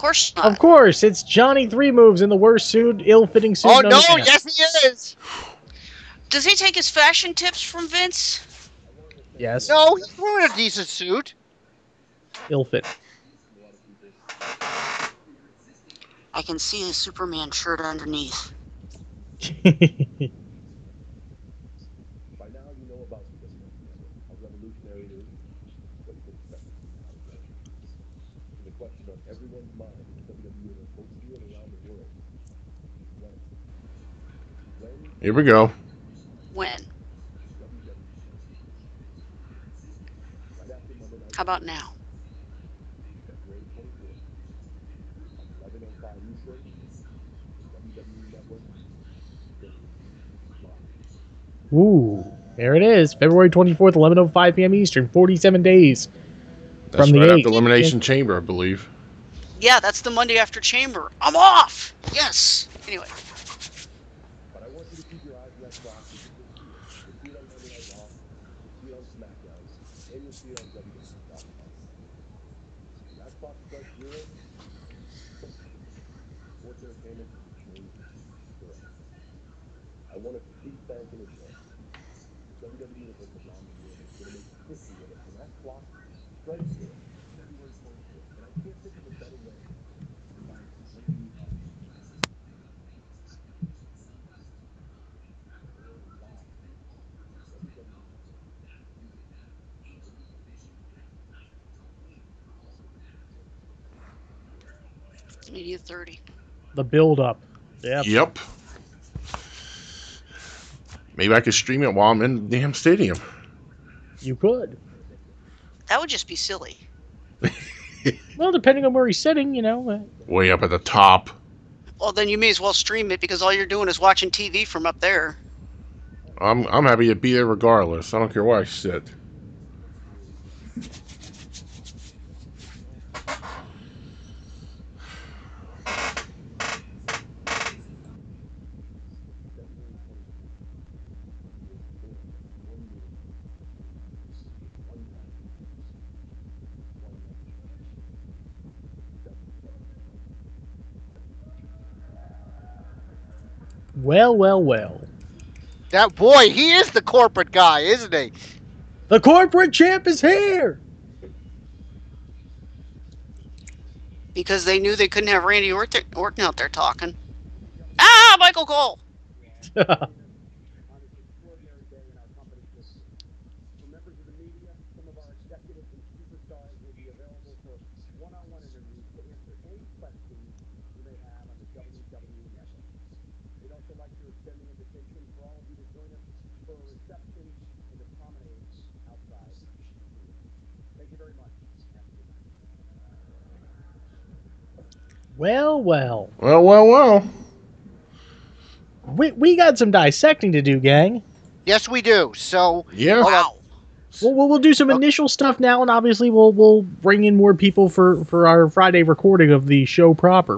course not. Of course, it's Johnny Three Moves in the worst suit, ill-fitting suit. Oh known no! to man. Yes, he is. Does he take his fashion tips from Vince? Yes. No, he's wearing a decent suit. Ill-fit. I can see his Superman shirt underneath. By now, you know about the WWE, how revolutionary it is, what you can expect to see how it goes. And the question on everyone's mind is WWE will host it around the world. When? Here we go. When? WWE. Right after Monday Night How about now? February 24th at 11:05 Eastern, the WWE Network is live. Ooh, there it is. February 24th, 11:05 p.m. Eastern. 47 days. That's From the right after 8th. Elimination Chamber, I believe. Yeah, that's the Monday after Chamber. I'm off! Yes! Anyway. But I want you to keep your eyes on that clock because you'll see it. You'll see it on Monday Night Raw, you'll see it on SmackDown, and you'll see it on WWE.com. When that clock strikes zero, sports entertainment will change forever. I want to please thank in advance the WWE Universe around the world is going to make history with us when that clock strikes zero, February 24th. And I can't think of a better way than by bringing you up. Media 30. The build-up. Yep. Yep. Maybe I could stream it while I'm in the damn stadium. You could. That would just be silly. Well, depending on where he's sitting, you know. Way up at the top. Well, then you may as well stream it because all you're doing is watching TV from up there. I'm happy to be there regardless. I don't care where I sit. Well, well, well. That boy, he is the corporate guy, isn't he? The corporate champ is here! Because they knew they couldn't have Randy Orton out there talking. Ah, Michael Cole! On this extraordinary day in our company's history. For members of the media, some of our executives and superstars will be available for one-on-one interviews to answer any questions you may have on the WWE Network. We'd also like to extend the invitation for all of you to join us for a reception in the promenade outside the theater. Thank you very much. Have a good night. Well, well. Well, well, well. We got some dissecting to do, gang. Yes, we do. So, Yeah. Wow. We'll do some initial stuff now, and obviously we'll bring in more people for our Friday recording of the show proper.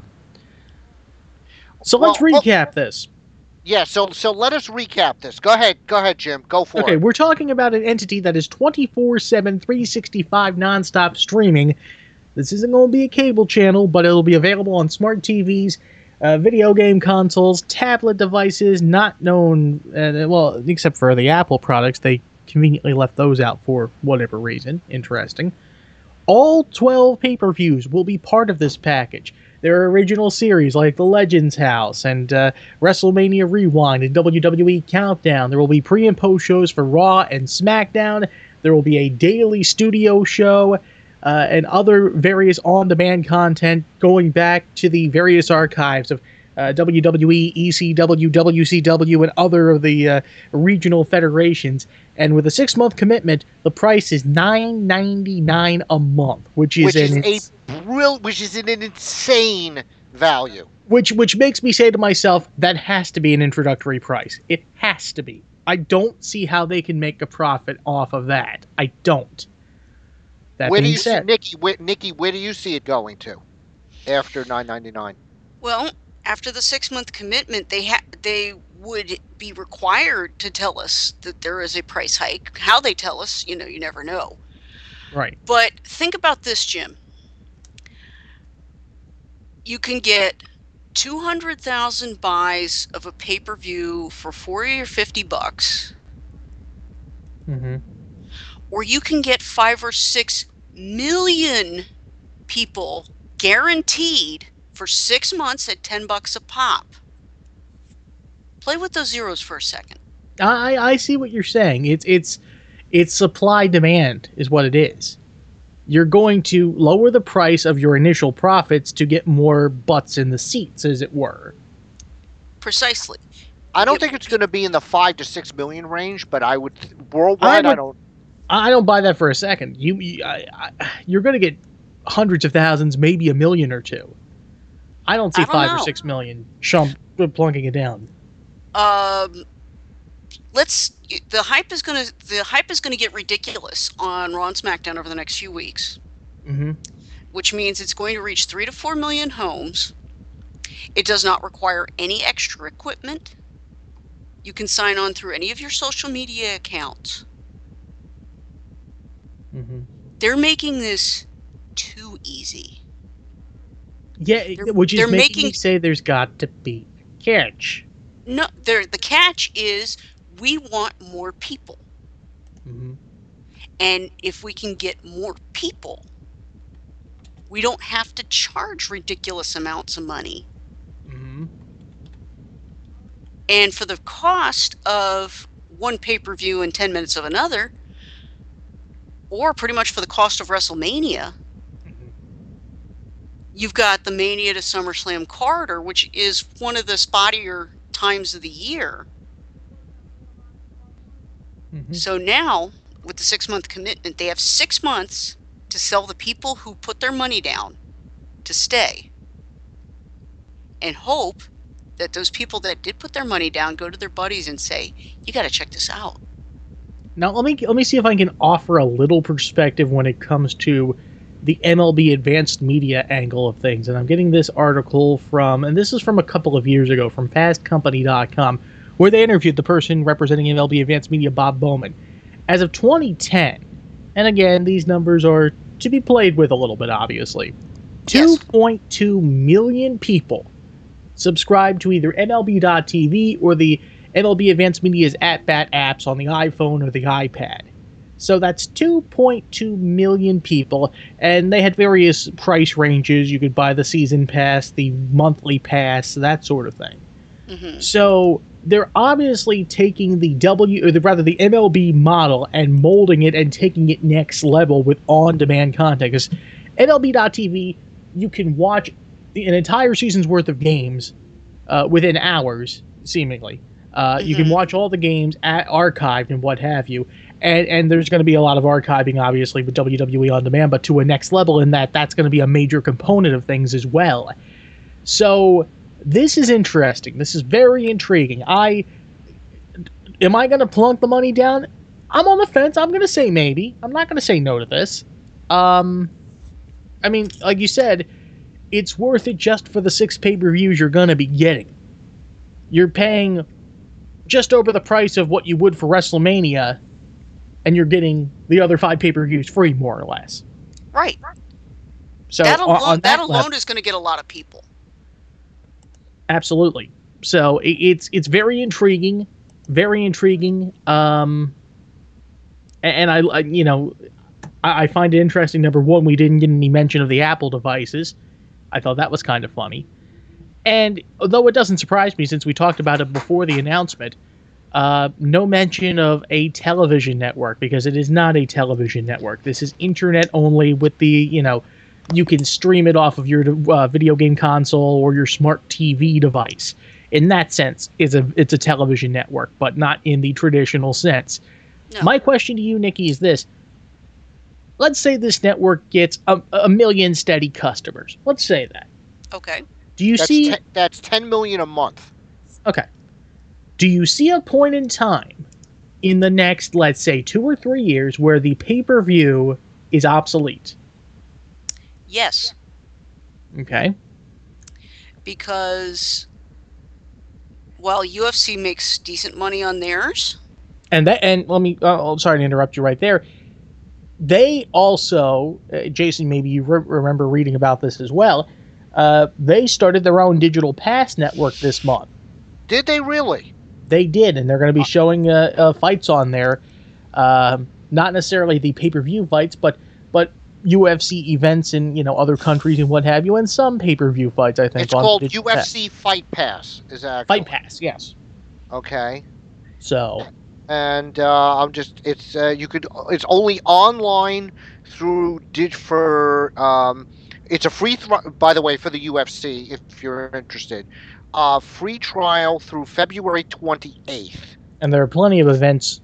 So let's recap this. yeah, so let us recap this. Go ahead, Jim. Go for Okay, it. we're talking about an entity that is 24/7, 365 nonstop streaming. This isn't going to be a cable channel, but it'll be available on smart TVs, video game consoles, tablet devices, not known, well, except for the Apple products. They conveniently left those out for whatever reason. Interesting. All 12 pay-per-views will be part of this package. There are original series like The Legends House and WrestleMania Rewind and WWE Countdown. There will be pre- and post shows for Raw and SmackDown. There will be a daily studio show and other various on-demand content going back to the various archives of WWE, ECW, WCW, and other of the regional federations. And with a 6-month commitment, the price is $9.99 a month, which is an insane value. Which makes me say to myself, that has to be an introductory price. It has to be. I don't see how they can make a profit off of that. I don't. That Where do being you said, see Nikki? Where do you see it going to after $9.99? Well, after the 6-month commitment, they would be required to tell us that there is a price hike. How they tell us, you never know. right? But think about this, Jim. You can get 200,000 buys of a pay-per-view for 40 or 50 bucks. Mm-hmm. Or you can get 5 or 6 million people guaranteed for 6 months at $10 a pop. Play with those zeros for a second. I see what you're saying. It's supply demand is what it is. You're going to lower the price of your initial profits to get more butts in the seats, as it were. Precisely. I don't think it's going to be in the 5 to 6 million range, but I would worldwide. I don't buy that for a second. You're going to get hundreds of thousands, maybe a million or two. I don't see 5 or 6 million plunking it down. The hype is gonna get ridiculous on Raw and SmackDown over the next few weeks. Mm-hmm. Which means it's going to reach 3 to 4 million homes. It does not require any extra equipment. You can sign on through any of your social media accounts. Mm-hmm. They're making this too easy. Yeah, which is making me say there's got to be a catch. No, the catch is we want more people. Mm-hmm. And if we can get more people, we don't have to charge ridiculous amounts of money. Mm-hmm. And for the cost of one pay-per-view and 10 minutes of another, or pretty much for the cost of WrestleMania, you've got the Mania to SummerSlam corridor, which is one of the spottier times of the year. Mm-hmm. So now, with the 6-month commitment, they have 6 months to sell the people who put their money down to stay. And hope that those people that did put their money down go to their buddies and say, you got to check this out. Now, let me see if I can offer a little perspective when it comes to the MLB Advanced Media angle of things. And I'm getting this article from, and this is from a couple of years ago, from FastCompany.com, where they interviewed the person representing MLB Advanced Media, Bob Bowman. As of 2010, and again, these numbers are to be played with a little bit, obviously, Yes. 2.2 million people subscribe to either MLB.TV or the MLB Advanced Media's at-bat apps on the iPhone or the iPad. So that's 2.2 million people, and they had various price ranges. You could buy the season pass, the monthly pass, that sort of thing. Mm-hmm. So they're obviously taking the the MLB model and molding it and taking it next level with on-demand content. Because MLB.TV, you can watch an entire season's worth of games within hours, seemingly. You can watch all the games archived and what have you. And there's going to be a lot of archiving, obviously, with WWE On Demand, but to a next level in that's going to be a major component of things as well. So this is interesting. This is very intriguing. Am I going to plunk the money down? I'm on the fence. I'm going to say maybe. I'm not going to say no to this. I mean, like you said, it's worth it just for the 6 pay-per-views you're going to be getting. You're paying just over the price of what you would for WrestleMania, and you're getting the other 5 pay-per-views free, more or less. Right. So that alone level, is going to get a lot of people. Absolutely. So it's very intriguing, very intriguing. And I find it interesting. Number one, we didn't get any mention of the Apple devices. I thought that was kind of funny. And although it doesn't surprise me since we talked about it before the announcement, no mention of a television network, because it is not a television network. This is internet only with the, you can stream it off of your video game console or your smart TV device. In that sense, it's a television network, but not in the traditional sense. No. My question to you, Nikki, is this. Let's say this network gets a million steady customers. Let's say that. Okay. Do you see... That's 10 million a month. Okay. Do you see a point in time in the next, let's say, 2 or 3 years where the pay-per-view is obsolete? Yes. Okay. Because while UFC makes decent money on theirs, and let me. Sorry to interrupt you right there. They also, Jason, maybe you remember reading about this as well. They started their own digital pass network this month. Did they really? They did, and they're going to be showing fights on there. Not necessarily the pay-per-view fights, but UFC events in other countries and what have you, and some pay-per-view fights. I think it's called UFC Fight Pass. Is that Fight Pass? Yes. Okay. So. And it's only online through it's a free by the way for the UFC if you're interested. Free trial through February 28th. And there are plenty of events,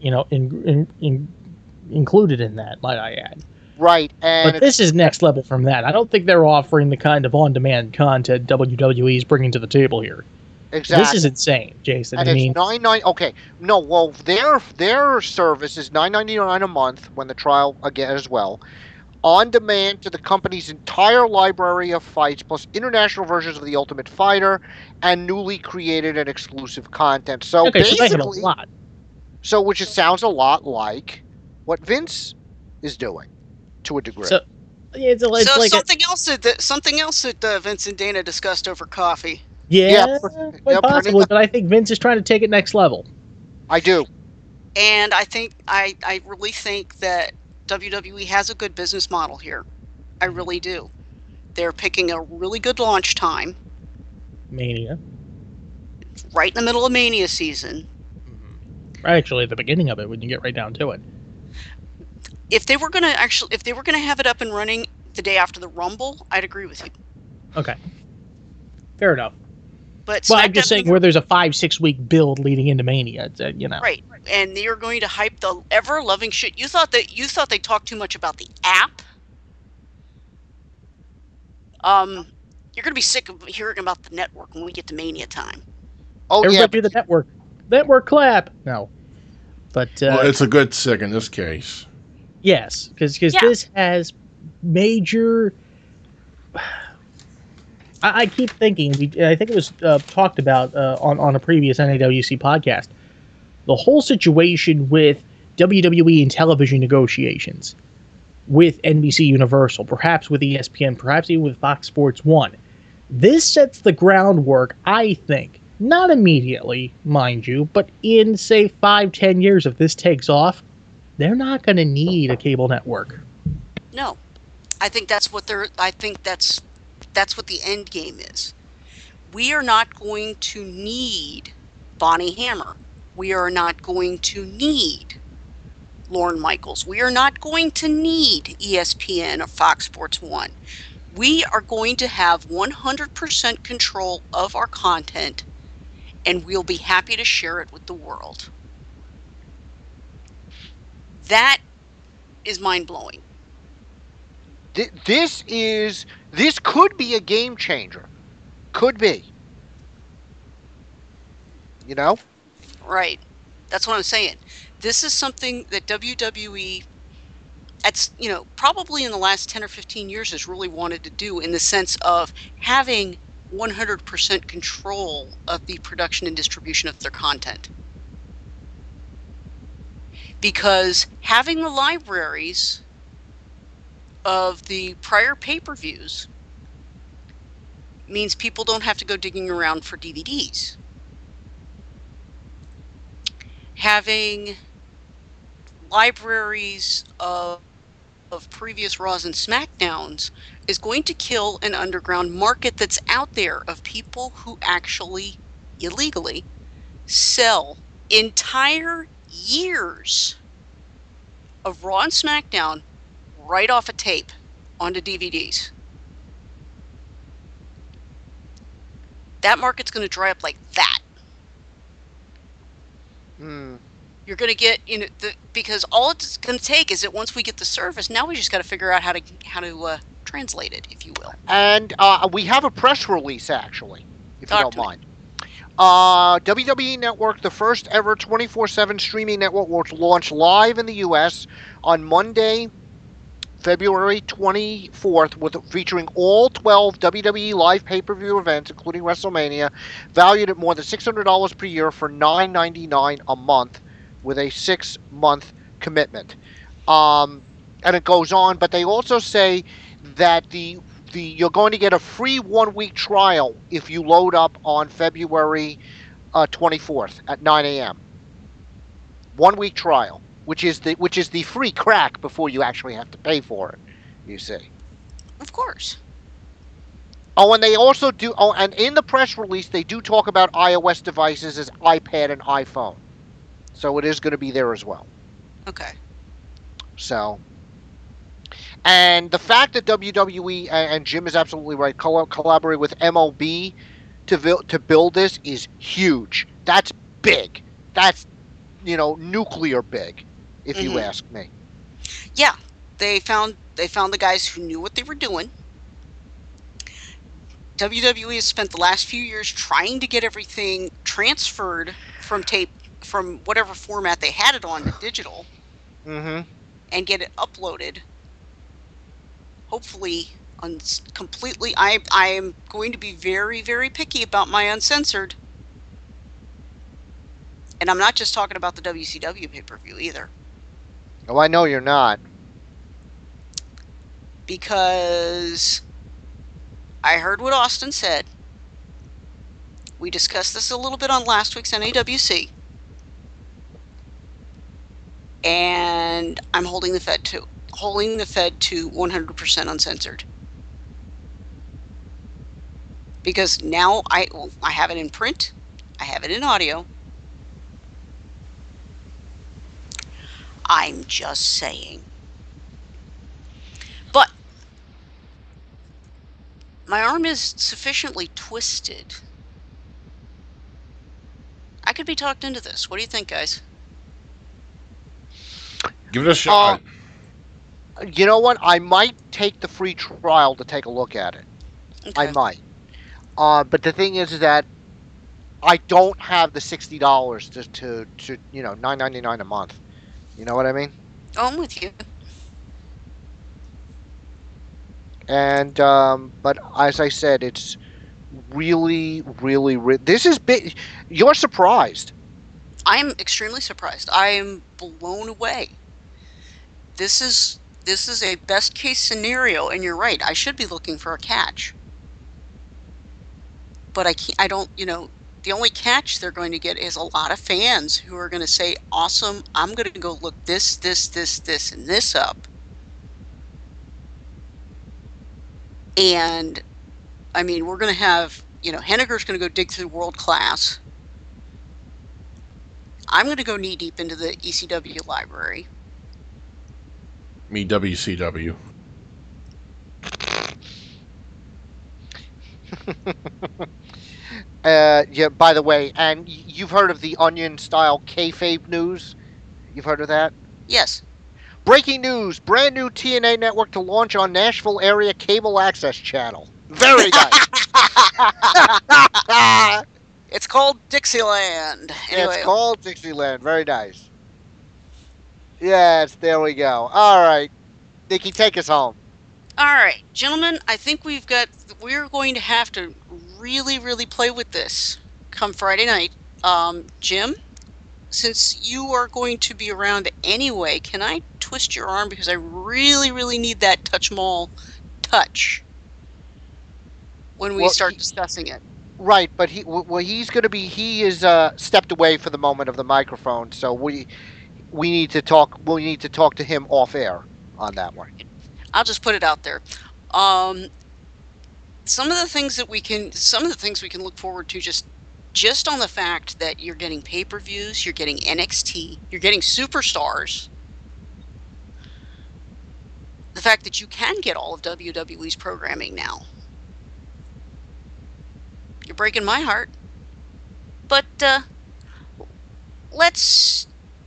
included in that, might I add. Right, but this is next level from that. I don't think they're offering the kind of on-demand content WWE is bringing to the table here. Exactly. This is insane, Jason. And it's $9.99. Okay, no, well, their service is $9.99 a month when the trial again as well. On demand to the company's entire library of fights, plus international versions of The Ultimate Fighter, and newly created and exclusive content. So basically, so they have a lot. So which sounds a lot like what Vince is doing, to a degree. So, it's like something else that Vince and Dana discussed over coffee. Yeah, quite possibly, but I think Vince is trying to take it next level. I do. And I really think that WWE has a good business model here. I really do. They're picking a really good launch time. Mania. Right in the middle of Mania season. Actually, at the beginning of it, when you get right down to it. If they were gonna have it up and running the day after the Rumble, I'd agree with you. Okay. Fair enough. But I'm just saying where there's a 5-6 week build leading into Mania, Right, and you're going to hype the ever-loving shit. You thought they talked too much about the app. You're going to be sick of hearing about the network when we get to Mania time. Oh, everybody do the network. Network clap. No, but well, it's a good sick in this case. Yes, because this has major. I keep thinking, I think it was talked about on a previous NAWC podcast, the whole situation with WWE and television negotiations, with NBC Universal, perhaps with ESPN, perhaps even with Fox Sports 1. This sets the groundwork, I think, not immediately, mind you, but in, say, 5-10 years, if this takes off, they're not going to need a cable network. No. I think that's what that's what the end game is. We are not going to need Bonnie Hammer. We are not going to need Lorne Michaels. We are not going to need ESPN or Fox Sports 1. We are going to have 100% control of our content, and we'll be happy to share it with the world. That is mind-blowing. This could be a game changer. Could be. Right. That's what I'm saying. This is something that WWE, probably in the last 10 or 15 years has really wanted to do, in the sense of having 100% control of the production and distribution of their content. Because having the libraries of the prior pay-per-views means people don't have to go digging around for DVDs. Having libraries of previous Raws and SmackDowns is going to kill an underground market that's out there of people who actually illegally sell entire years of Raw and SmackDown right off a tape onto DVDs. That market's going to dry up like that. You're going to get, because all it's going to take is that once we get the service, now we just got to figure out how to translate it, if you will. And we have a press release, actually, if you don't mind. WWE Network, the first ever 24/7 streaming network, will launch live in the U.S. on Monday, February 24th, featuring all 12 WWE live pay-per-view events, including WrestleMania, valued at more than $600 per year for $9.99 a month, with a 6-month commitment. And it goes on, but they also say that the you're going to get a free 1-week trial if you load up on February 24th at 9 a.m. 1-week trial, which is the free crack before you actually have to pay for it. You see. Of course. Oh, and they also do. Oh, and in the press release, they do talk about iOS devices as iPad and iPhone, so it is going to be there as well. Okay. So, and the fact that WWE and Jim is absolutely right, collaborate with MLB to build this is huge. That's big. That's nuclear big, if you ask me. Yeah, they found the guys who knew what they were doing. WWE has spent the last few years trying to get everything transferred from tape, from whatever format they had it on, to digital, and get it uploaded. Hopefully, completely. I am going to be very, very picky about my uncensored. And I'm not just talking about the WCW pay-per-view either. Oh, I know you're not. Because I heard what Austin said. We discussed this a little bit on last week's NAWC. And I'm holding the Fed to 100% uncensored. Because now I have it in print, I have it in audio. I'm just saying. But my arm is sufficiently twisted. I could be talked into this. What do you think, guys? Give it a shot. You know what? I might take the free trial to take a look at it. Okay. I might. But the thing is that I don't have the $60 to $9.99 a month. You know what I mean? Oh, I'm with you. And but as I said, it's really, this is big. You're surprised. I'm extremely surprised. I am blown away. This is a best case scenario, and you're right. I should be looking for a catch, but I don't. The only catch they're going to get is a lot of fans who are going to say, "Awesome! I'm going to go look this, and this up." And I mean, we're going to have, Henniger's going to go dig through World Class. I'm going to go knee deep into the ECW library. Me, WCW. Yeah, by the way, and you've heard of the Onion-style kayfabe news? You've heard of that? Yes. Breaking news, brand new TNA network to launch on Nashville area cable access channel. Very nice. It's called Dixieland. Anyway. It's called Dixieland. Very nice. Yes, there we go. All right. Nikki, take us home. All right, gentlemen, I think we're going to have to really, really play with this come Friday night. Jim, since you are going to be around anyway, can I twist your arm, because I really, really need that touch mall touch when we start discussing it. Right, but he is stepped away for the moment of the microphone, so we need to talk. We need to talk to him off air on that one. I'll just put it out there. Some of the things we can look forward to, just on the fact that you're getting pay-per-views, you're getting NXT, you're getting superstars. The fact that you can get all of WWE's programming now. You're breaking my heart. But let's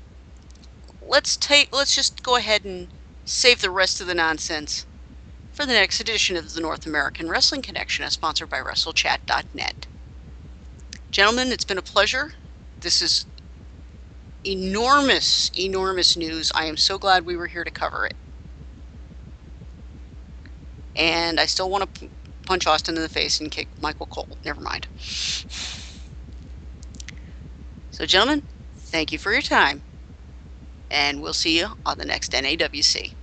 just go ahead and save the rest of the nonsense for the next edition of the North American Wrestling Connection, as sponsored by WrestleChat.net. Gentlemen, it's been a pleasure. This is enormous, enormous news. I am so glad we were here to cover it. And I still want to punch Austin in the face and kick Michael Cole. Never mind. So, gentlemen, thank you for your time. And we'll see you on the next NAWC.